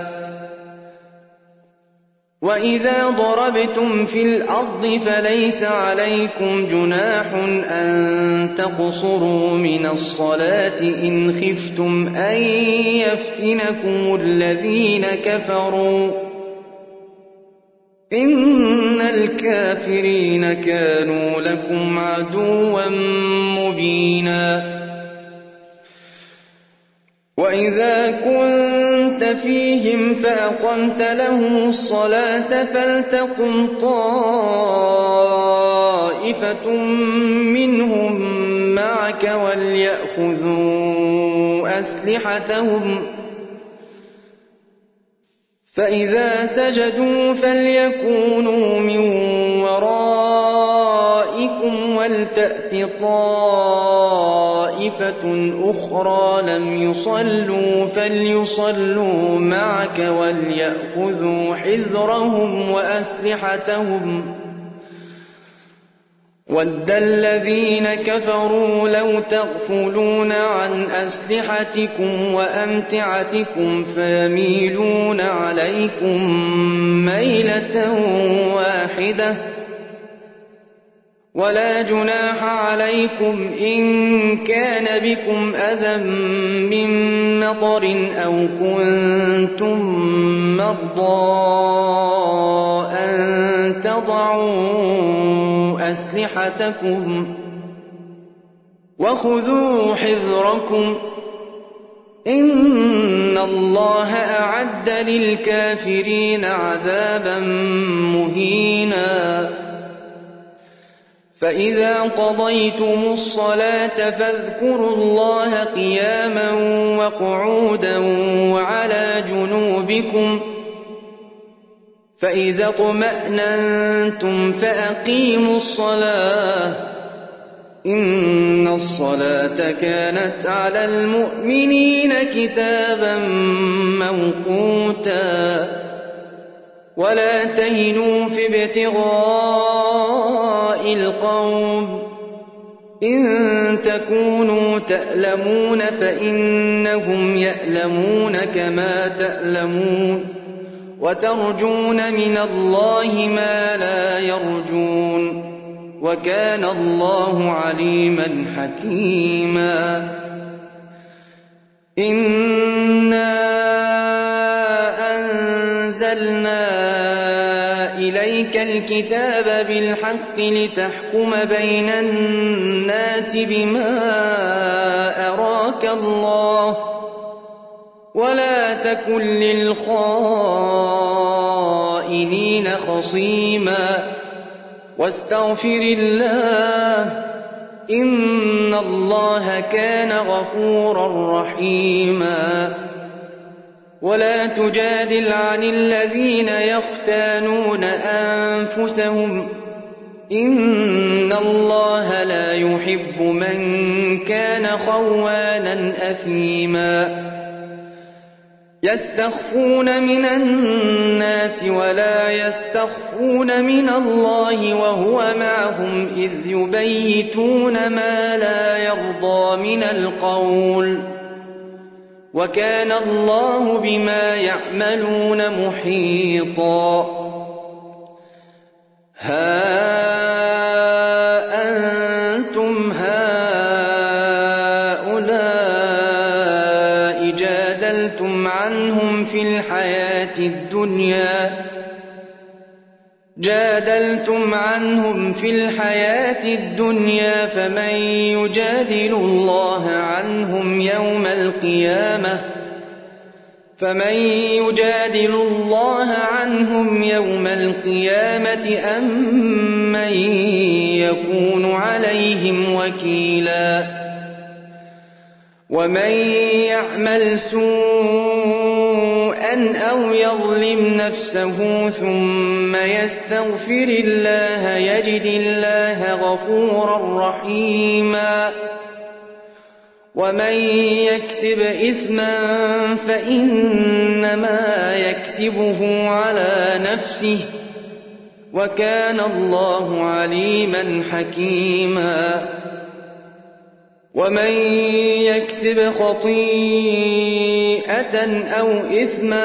وإذا ضربتم في الأرض فليس عليكم جناح أن تقصروا من الصلاة إن خفتم أن يفتنكم الذين كفروا إن الكافرين كانوا لكم عدوا مبينا وإذا كنت فيهم فأقمت لهم الصلاة فلتقم طائفة منهم معك وليأخذوا أسلحتهم فإذا سجدوا فليكونوا من ورائكم ولتأت طائفة أخرى لم يصلوا فليصلوا معك وليأخذوا حذرهم وأسلحتهم ود الذين كفروا لو تغفلون عن أسلحتكم وأمتعتكم فيميلون عليكم ميلة واحدة ولا جناح عليكم إن كان بكم أذى من مطر أو كنتم مرضى أن تضعوا أسلحتكم وخذوا حذركم إن الله أعد للكافرين عذابا مهينا فإذا قضيتم الصلاة فاذكروا الله قياما وقعودا وعلى جنوبكم فإذا اطمأننتم فأقيموا الصلاة إن الصلاة كانت على المؤمنين كتابا موقوتا ولا تهنوا في ابتغاء القوم إن تكونوا تألمون فإنهم يألمون كما تألمون وترجون من الله ما لا يرجون وكان الله عليما حكيما إنا أنزلنا إليك الكتاب بالحق لتحكم بين الناس بما أراك الله ولا تكن للخائنين خصيما واستغفر الله إن الله كان غفورا رحيما ولا تجادل عن الذين يختانون أنفسهم إن الله لا يحب من كان خوانا أثيما يستخفون من الناس ولا يستخفون من الله وهو معهم إذ يبيتون ما لا يرضى من القول وكان الله بما يعملون محيطا ها أنتم هؤلاء جادلتم عنهم في الحياة الدنيا فمن يجادل الله عنهم يوم القيامة أم من يكون عليهم وكيلا ومن يعمل سوءا أو يظلم نفسه ثم يستغفر الله يجد الله غفورا رحيما ومن يكسب إثما فإنما يكسبه على نفسه وكان الله عليما حكيما ومن يكسب خطيئة أو إثما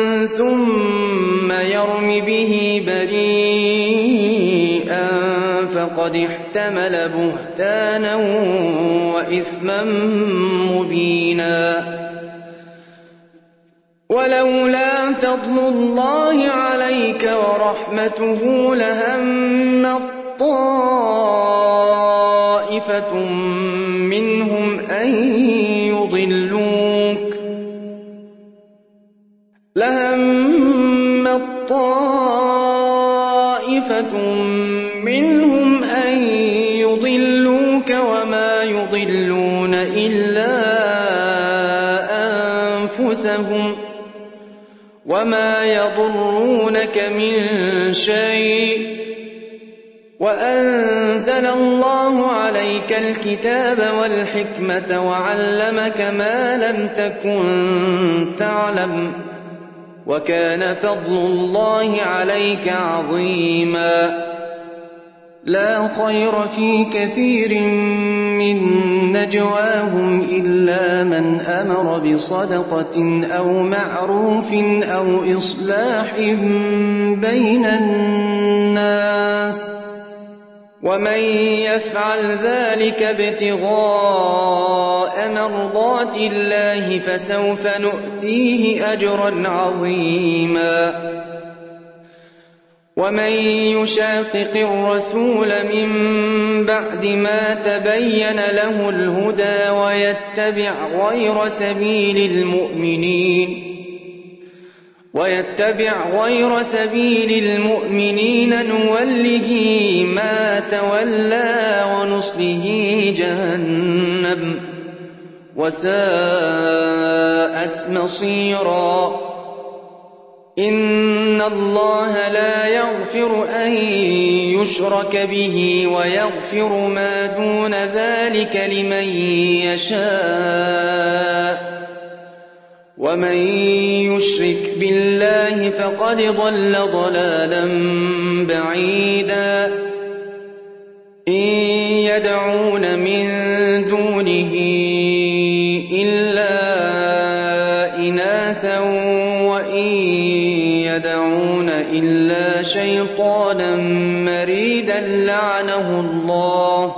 ثم يرم به بريئا فقد احتمل بهتانا وإثما مبينا ولولا فضل الله عليك ورحمته لهم طائفة منهم أن يضلوك وما يضلون إلا أنفسهم وما يضرونك من شيء وأنزل الله عليك الكتاب والحكمة وعلمك ما لم تكن تعلم وكان فضل الله عليك عظيما لا خير في كثير من نجواهم إلا من أمر بصدقة أو معروف أو إصلاح بين الناس ومن يفعل ذلك ابتغاء مرضات الله فسوف نؤتيه أجرا عظيما ومن يشاقق الرسول من بعد ما تبين له الهدى ويتبع غير سبيل المؤمنين نوله ما تولى ونصله جهنم وساءت مصيرا إن الله لا يغفر أن يشرك به ويغفر ما دون ذلك لمن يشاء ومن يشرك بالله فقد ضل ضلالا بعيدا إن يدعون من دونه إلا إناثا وإن يدعون إلا شيطانا مريدا لعنه الله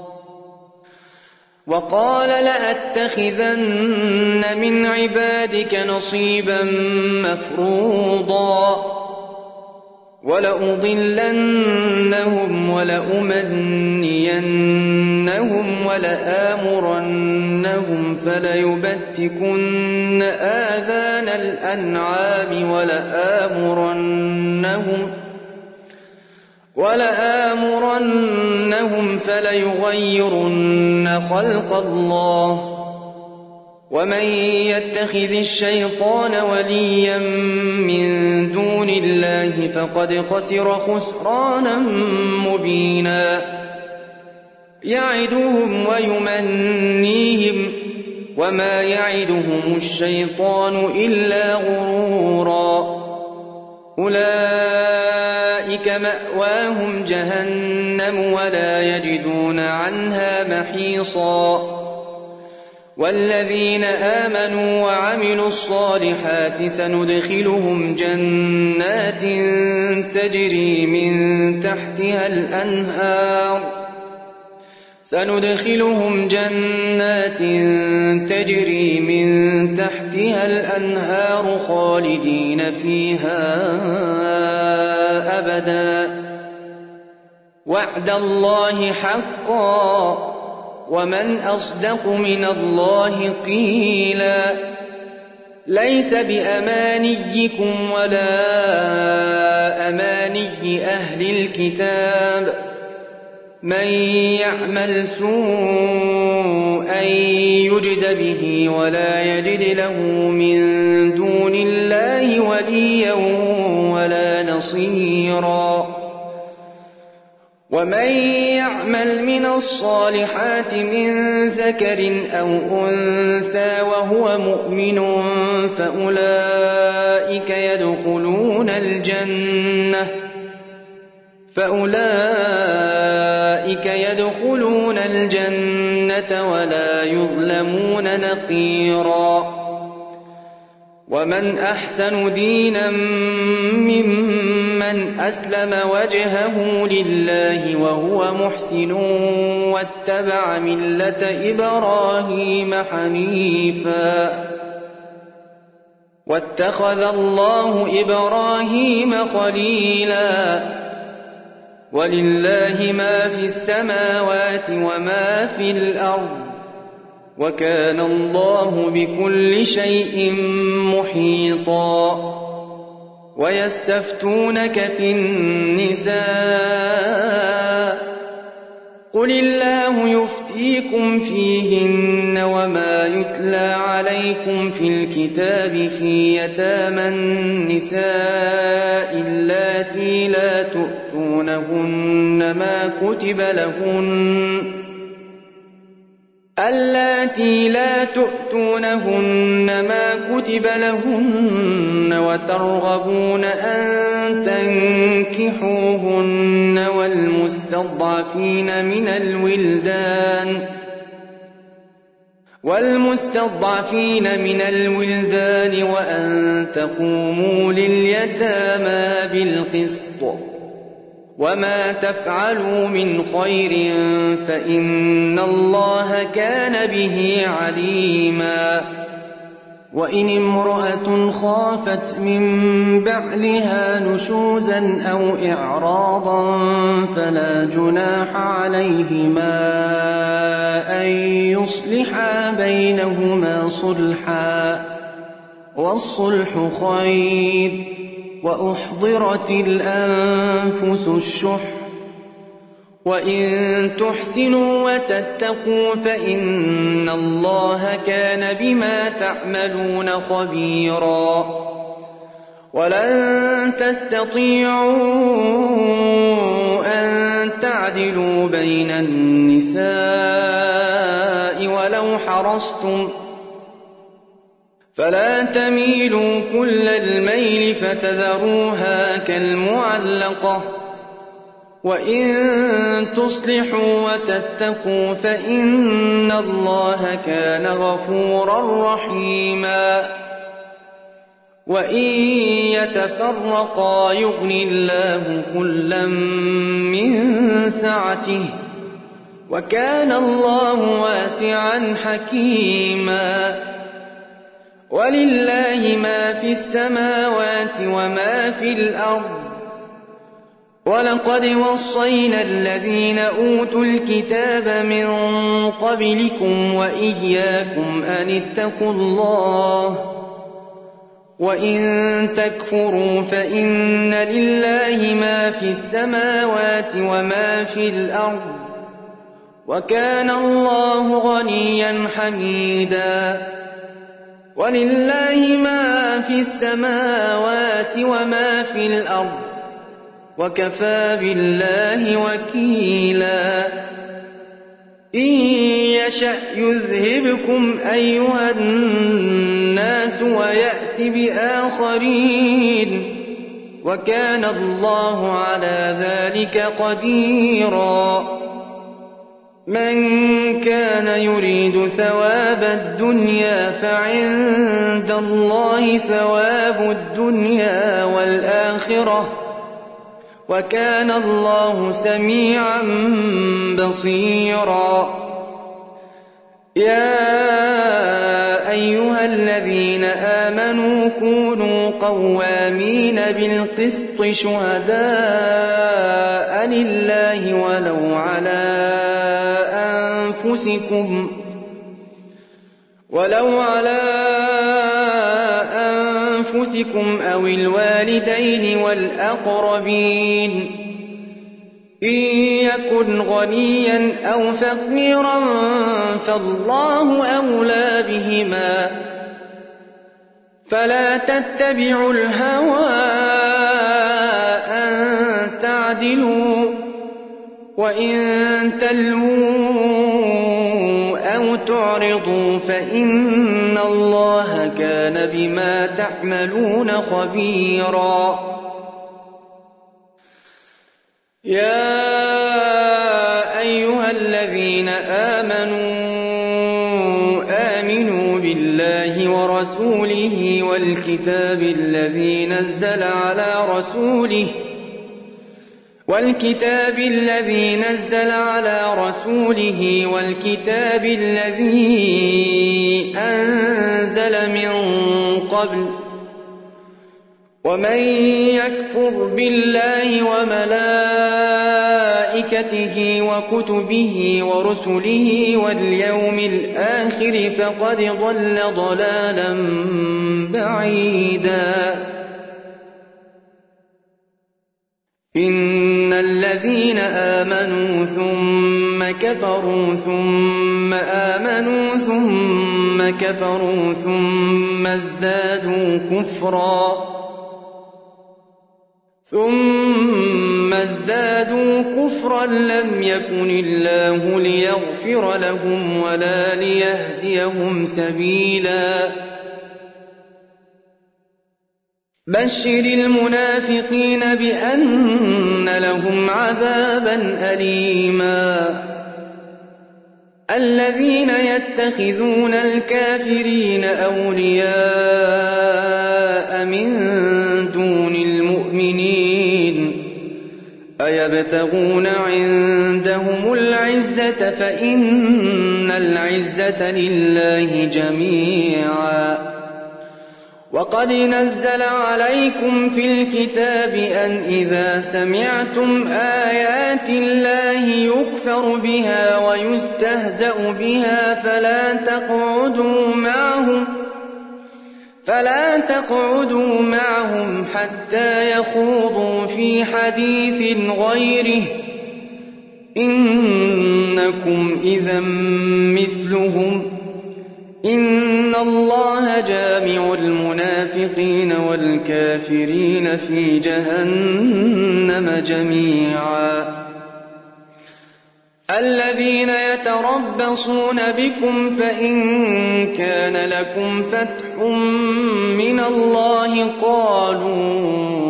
وقال لأتخذن من عبادك نصيبا مفروضا ولأضلنهم ولأمنينهم ولآمرنهم فليبتكن آذان الأنعام ولآمرنهم فليغيرن خلق الله ومن يتخذ الشيطان وليا من دون الله فقد خسر خسرانا مبينا يعدهم ويمنيهم وما يعدهم الشيطان إلا غرورا أولئك مأواهم جهنم ولا يجدون عنها محيصا والذين آمنوا وعملوا الصالحات سندخلهم جنات تجري من تحتها الأنهار خالدين فيها أبدا وعد الله حقا ومن أصدق من الله قيلا ليس بأمانيكم ولا أماني أهل الكتاب من يعمل سوءا أن يجز به ولا يجد له من دون الله وليا ولا نصيرا. ومن يعمل من الصالحات من دكر أو أنثى وهو مؤمن فأولئك يدخلون الجنة ولا يظلمون نقيرا. ومن أحسن دينا ممن أسلم وجهه لله وهو محسن واتبع ملة إبراهيم حنيفا واتخذ الله إبراهيم خليلا. ولله ما في السماوات وما في الأرض وكان الله بكل شيء محيطا. ويستفتونك في النساء قل الله يفتيكم فيهن وما يتلى عليكم في الكتاب في يتامى النساء اللاتي لا تؤتونهن ما كتب لهن وترغبون أن تنكحوهن والمستضعفين من الولدان وأن تقوموا لليتامى بالقسط. وما تفعلوا من خير فإن الله كان به عليما. وإن امرأة خافت من بعلها نشوزا أو إعراضا فلا جناح عليهما أن يصلحا بينهما صلحا والصلح خير. وأحضرت الأنفس الشح وإن تحسنوا وتتقوا فإن الله كان بما تعملون خبيرا. ولن تستطيعوا أن تعدلوا بين النساء ولو حرصتم فلا تميلوا كل الميل فتذروها كالمعلقة. وإن تصلحوا وتتقوا فإن الله كان غفورا رحيما. وإن يتفرقا يغن الله كلا من سعته وكان الله واسعا حكيما. ولله ما في السماوات وما في الأرض. ولقد وصينا الذين أوتوا الكتاب من قبلكم وإياكم أن اتقوا الله. وإن تكفروا فإن لله ما في السماوات وما في الأرض وكان الله غنيا حميدا. ولله ما في السماوات وما في الأرض وكفى بالله وكيلا. إن يشأ يذهبكم أيها الناس ويأت بآخرين وكان الله على ذلك قديرا. من كان يريد ثواب الدنيا فعند الله ثواب الدنيا والآخرة وكان الله سميعا بصيرا. يا أيها الذين آمنوا كونوا قوامين بالقسط شهداء لله ولو على أنفسكم، أنفسكم أو الوالدين والأقربين. وإن كان يريد ثواب الدنيا فعند الله ثواب الآخرة وكان الله سميعا بصيرا. يا أيها الذين آمنوا كونوا قوامين بالقسط شهداء لله ولو على أنفسكم أو الوالدين والأقربين إن يكن غنيا أو فقيرا فالله أولى بهما فلا تتبعوا الهوى أن تعدلوا وإن تلووا أو تعرضوا فإن الله كان بما تعملون خبيرا يا أيها الذين آمنوا بالله ورسوله والكتاب الذي نزل على رسوله والكتاب الذي أنزل من قبل ومن يكفر بالله وملائكته وكتبه ورسله واليوم الآخر فقد ضل ضلالا بعيدا إن الذين آمنوا ثم كفروا ثم آمنوا ثم كفروا ثم ازدادوا كفرا لم يكن الله ليغفر لهم ولا ليهديهم سبيلا بشر المنافقين بأن لهم عذابا أليما الذين يتخذون الكافرين أولياء من دون المؤمنين أيبتغون عندهم العزة فإن العزة لله جميعا وقد نزل عليكم في الكتاب أن إذا سمعتم آيات الله يكفر بها ويستهزأ بها فلا تقعدوا معهم حتى يخوضوا في حديث غيره إنكم إذا مثلهم إن الله جامع المنافقين والكافرين في جهنم جميعا الذين يتربصون بكم فإن كان لكم فتح من الله قالوا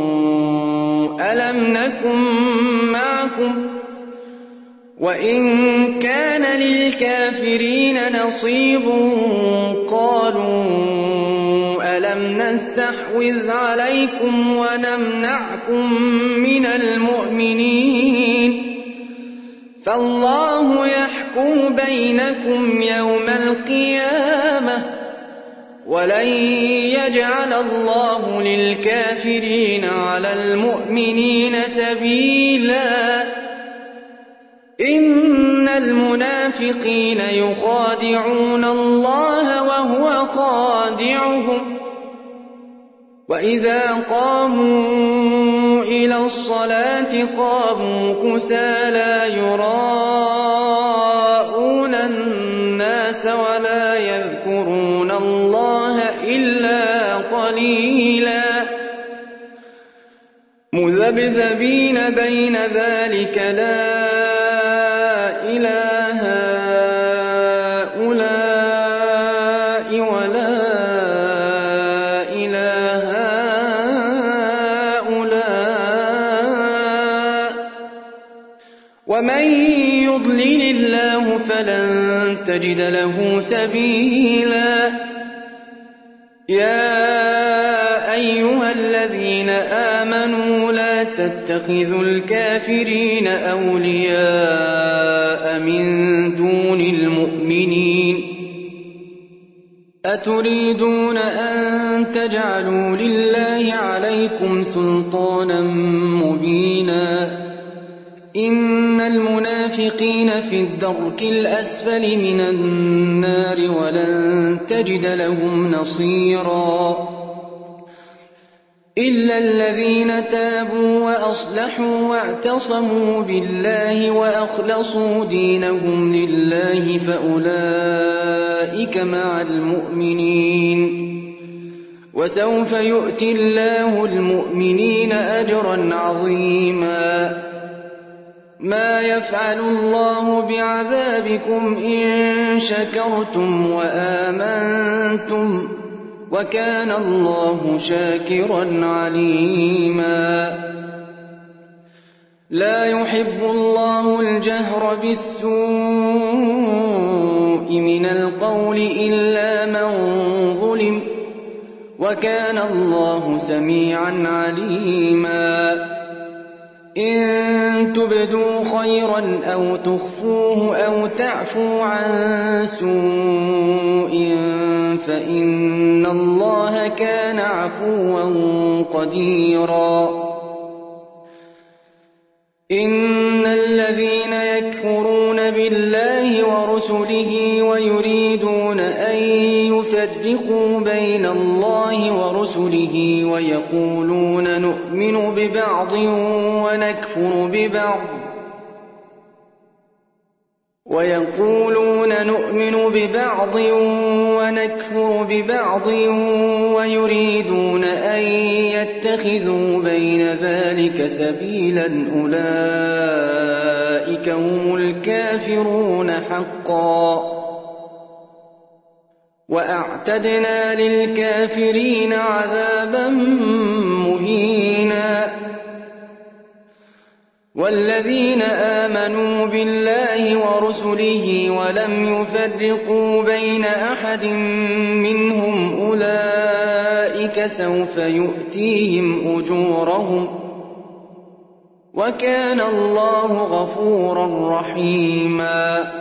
ألم نكن معكم وإن كان للكافرين نصيب قالوا ألم نستحوذ عليكم ونمنعكم من المؤمنين فالله يحكم بينكم يوم القيامة ولن يجعل الله للكافرين على المؤمنين سبيلا إن المنافقين يخادعون الله وهو خادعهم وإذا قاموا إلى الصلاة قاموا كسالى يراءون الناس ولا يذكرون الله إلا قليلا مذبذبين بين ذلك لا إله هؤلاء ولا إله هؤلاء ومن يضلل الله فلن تجد له سبيلا يا أيها الذين آمنوا لا تتخذوا الكافرين أولياء من دون المؤمنين أتريدون أن تجعلوا لله عليكم سلطانا مبينا إن المنافقين في الدرك الأسفل من النار ولن تجد لهم نصيرا إلا الذين تابوا وأصلحوا واعتصموا بالله وأخلصوا دينهم لله فأولئك مع المؤمنين وسوف يؤتي الله المؤمنين أجرا عظيما ما يفعل الله بعذابكم إن شكرتم وآمنتم وكان الله شاكرا عليما لا يحب الله الجهر بالسوء من القول إلا من ظلم وكان الله سميعا عليما إن تبدوا خيرا أو تخفوه أو تعفوا عن سوء فإن الله كان عفوا قديرا إن الذين يكفرون بالله ورسله ويريدون أن يفرقوا بين الله ورسله ويقولون نؤمن ببعض ونكفر ببعض ويريدون أن يتخذوا بين ذلك سبيلا أولئك هم الكافرون حقا وأعتدنا للكافرين عذابا مهينا والذين آمنوا بالله ورسله ولم يفرقوا بين أحد منهم أولئك سوف يؤتيهم أجورهم وكان الله غفورا رحيما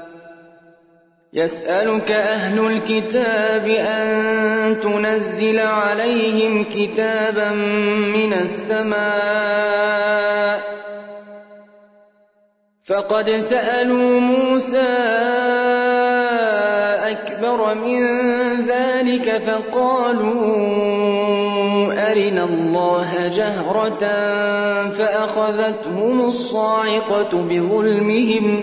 يسألك أهل الكتاب أن تنزل عليهم كتابا من السماء فقد سألوا موسى أكبر من ذلك فقالوا أرنا الله جهرة فأخذتهم الصاعقة بظلمهم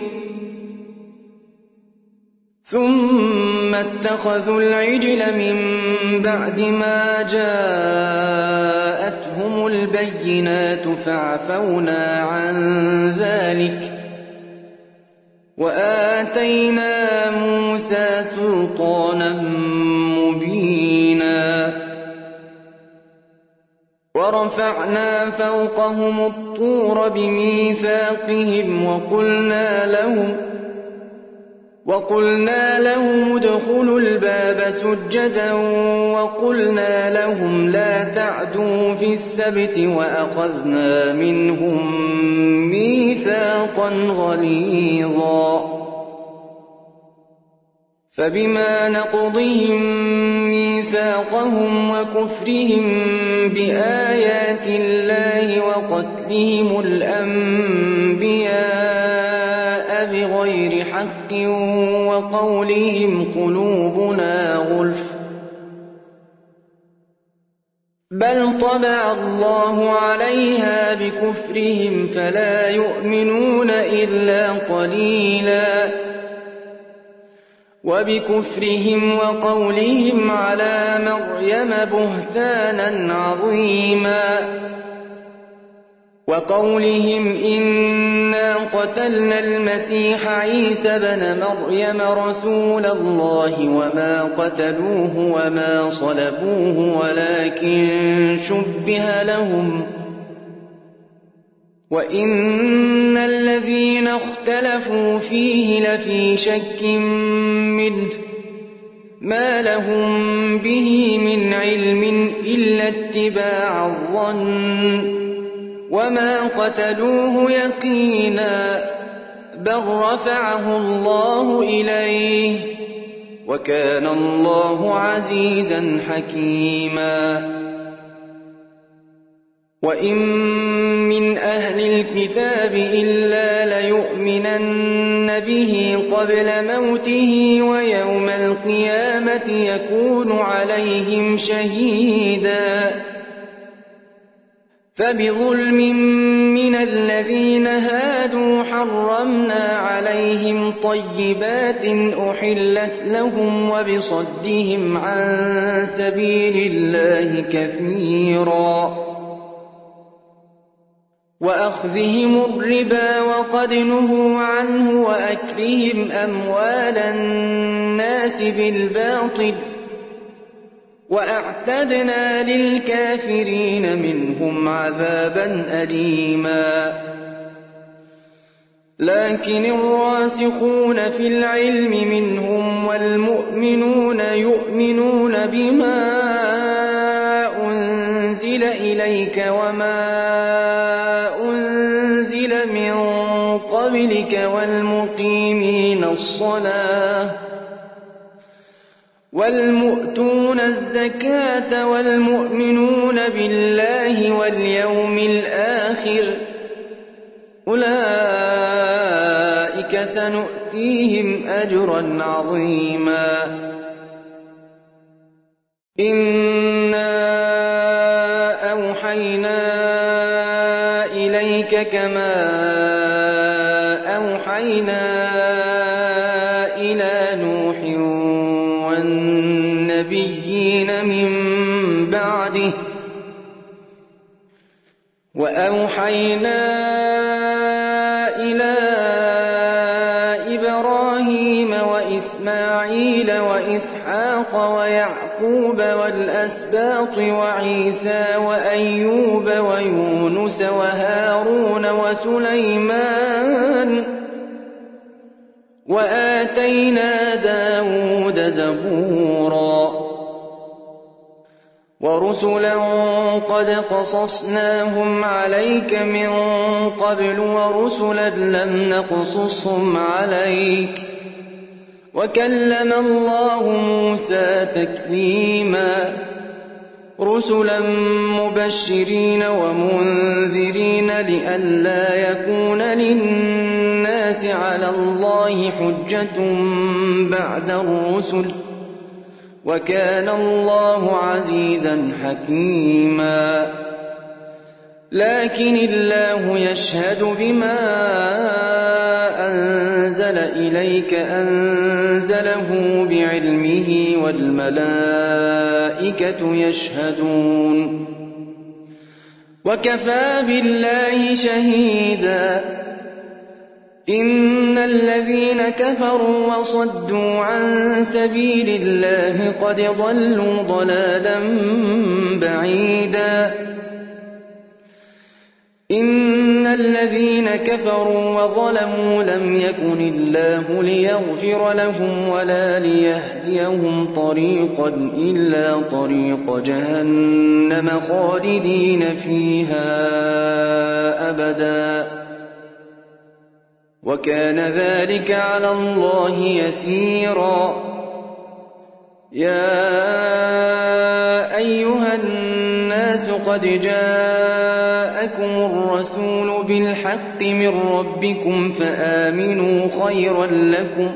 ثم اتخذوا العجل من بعد ما جاءتهم البينات فعفونا عن ذلك وآتينا موسى سلطانا مبينا ورفعنا فوقهم الطور بميثاقهم وقلنا لهم ادخلوا الباب سجدا وقلنا لهم لا تعدوا في السبت وأخذنا منهم ميثاقا غليظا فبما نقضهم ميثاقهم وكفرهم بآيات الله وقتلهم الأنبياء بغير حق وقولهم قلوبنا غلف بل طبع الله عليها بكفرهم فلا يؤمنون إلا قليلا وبكفرهم وقولهم على مريم بهتانا عظيما وقولهم إنا قتلنا المسيح عيسى بن مريم رسول الله وما قتلوه وما صلبوه ولكن شبه لهم وإن الذين اختلفوا فيه لفي شك منه ما لهم به من علم إلا اتباع الظن وما قتلوه يقينا بل رفعه الله إليه وكان الله عزيزا حكيما وإن من أهل الكتاب إلا ليؤمنن به قبل موته ويوم القيامة يكون عليهم شهيدا فبظلم من الذين هادوا حرمنا عليهم طيبات أحلت لهم وبصدهم عن سبيل الله كثيرا وأخذهم الربا وقد نهوا عنه وأكلهم أموال الناس بالباطل وأعتدنا للكافرين منهم عذابا أليما لكن الراسخون في العلم منهم والمؤمنون يؤمنون بما أنزل إليك وما أنزل من قبلك والمؤتون الزكاة والمؤمنون بالله واليوم الآخر أولئك سنؤتيهم أجرا عظيما إنا أوحينا إليك كما أوحينا إلى نوح والنبيين من بعده وأوحينا إلى إبراهيم وإسماعيل وإسحاق ويعقوب والأسباط وعيسى وأيوب ويونس وهارون وسليمان وآتينا داود زبورا ورسلا قد قصصناهم عليك من قبل ورسلا لم نقصصهم عليك وكلم الله موسى تكليما رسلا مبشرين ومنذرين لئلا يكون للناس على الله حجة بعد الرسل وكان الله عزيزا حكيما لكن الله يشهد بما أنزل إليك أنزله بعلمه والملائكة يشهدون وكفى بالله شهيدا إن الذين كفروا وصدوا عن سبيل الله قد ضلوا ضلالا بعيدا إن الذين كفروا وظلموا لم يكن الله ليغفر لهم ولا ليهديهم طريقا إلا طريق جهنم خالدين فيها أبدا وكان ذلك على الله يسيرا يا أيها الناس قد جاءكم الرسول بالحق من ربكم فآمنوا خيرا لكم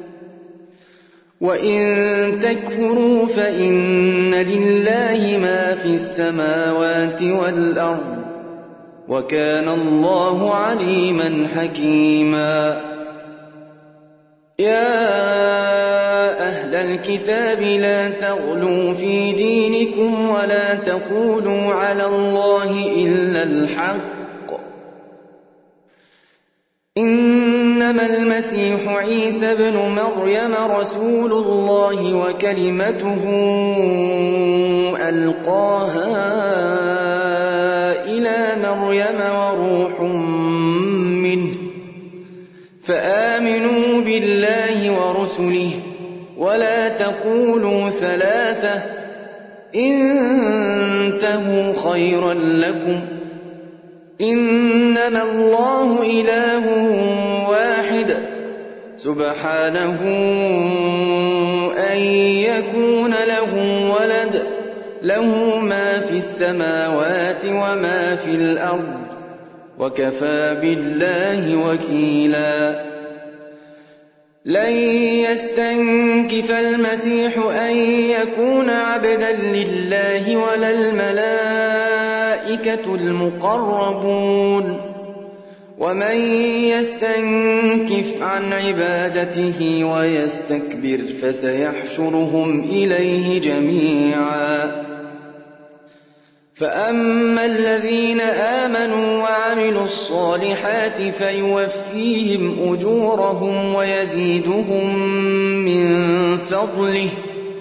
وإن تكفروا فإن لله ما في السماوات والأرض وكان الله عليما حكيما يا أهل الكتاب لا تغلوا في دينكم ولا تقولوا على الله إلا الحق إنما المسيح عيسى ابن مريم رسول الله وكلمته ألقاها إلى مريم وروح منه فآمنوا بالله ورسله ولا تقولوا ثلاثة انتهوا خيرا لكم إنما الله إله واحد سبحانه أن يكون له ولد له ما في السماوات وما في الأرض وكفى بالله وكيلا لن يستنكف المسيح أن يكون عبدا لله ولا الملائكة الْمَلَائِكَةُ الْمُقَرَّبُونَ وَمَن يَسْتَنكِفْ عَنْ عِبَادَتِهِ وَيَسْتَكْبِرْ فَسَيَحْشُرُهُمْ إِلَيْهِ جَمِيعًا فَأَمَّا الَّذِينَ آمَنُوا وَعَمِلُوا الصَّالِحَاتِ فَيُوَفِّيهِمْ أُجُورَهُمْ وَيَزِيدُهُم مِّن فَضْلِهِ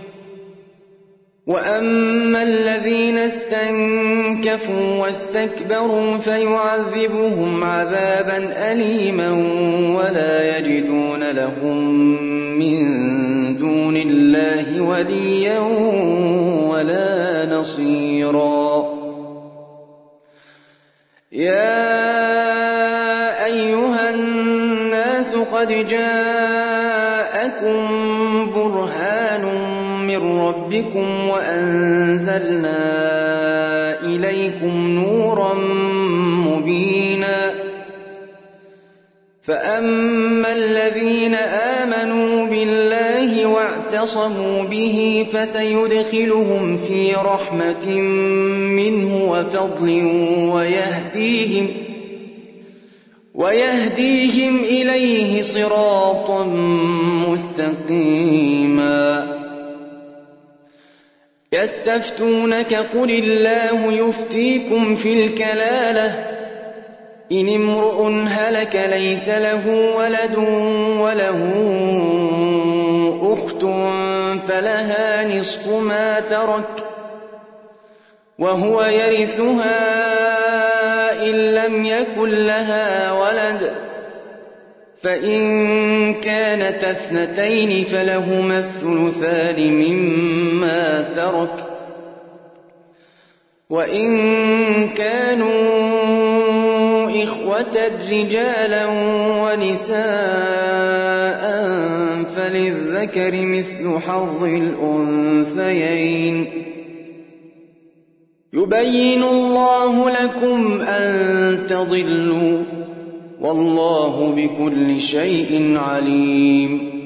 وَأَمَّا الَّذِينَ اسْتَنكَفُوا وَاسْتَكْبَرُوا فَيُعَذِّبُهُمْ عَذَابًا أَلِيمًا وَلَا يَجِدُونَ لَهُم مِّن دُونِ اللَّهِ وَلِيًّا وَلَا نَصِيرًا يَا أَيُّهَا النَّاسُ قَدْ جَاءَكُم بُرْهَانٌ مِّن رَّبِّكُمْ وَأَنزَلْنَا إِلَيْكُمْ نُورًا مُّبِينًا فَأَمَّا الَّذِينَ آمَنُوا بِاللَّهِ واعْتَصَمُوا بِهِ فَسَيُدْخِلُهُمْ فِي رَحْمَةٍ مِّنْهُ وَفَضْلٍ وَيَهْدِيهِمْ إِلَيْهِ صِرَاطًا مُّسْتَقِيمًا يَسْتَفْتُونَكَ قُلِ اللَّهُ يُفْتِيكُمْ فِي الْكَلَالَةِ إِنِ امْرُؤٌ هَلَكَ لَيْسَ لَهُ وَلَدٌ وَلَهُ أُخْتٌ فَلَهَا نِصْفُ مَا تَرَكَ وَهُوَ يَرِثُهَا إِن لَّمْ يَكُن لَّهَا وَلَدٌ فَإِن كَانَتَا اثْنَتَيْنِ فَلَهُمَا الثُّلُثَانِ مِمَّا تَرَكَ وَإِن كَانُوا إِخْوَةً رِّجَالًا وَنِسَاءً فَلِلذَّكَرِ مِثْلُ حَظِّ الْأُنثَيَيْنِ يُبَيِّنُ اللَّهُ لَكُمْ أَن تَضِلُّوا وَاللَّهُ بِكُلِّ شَيْءٍ عَلِيمٌ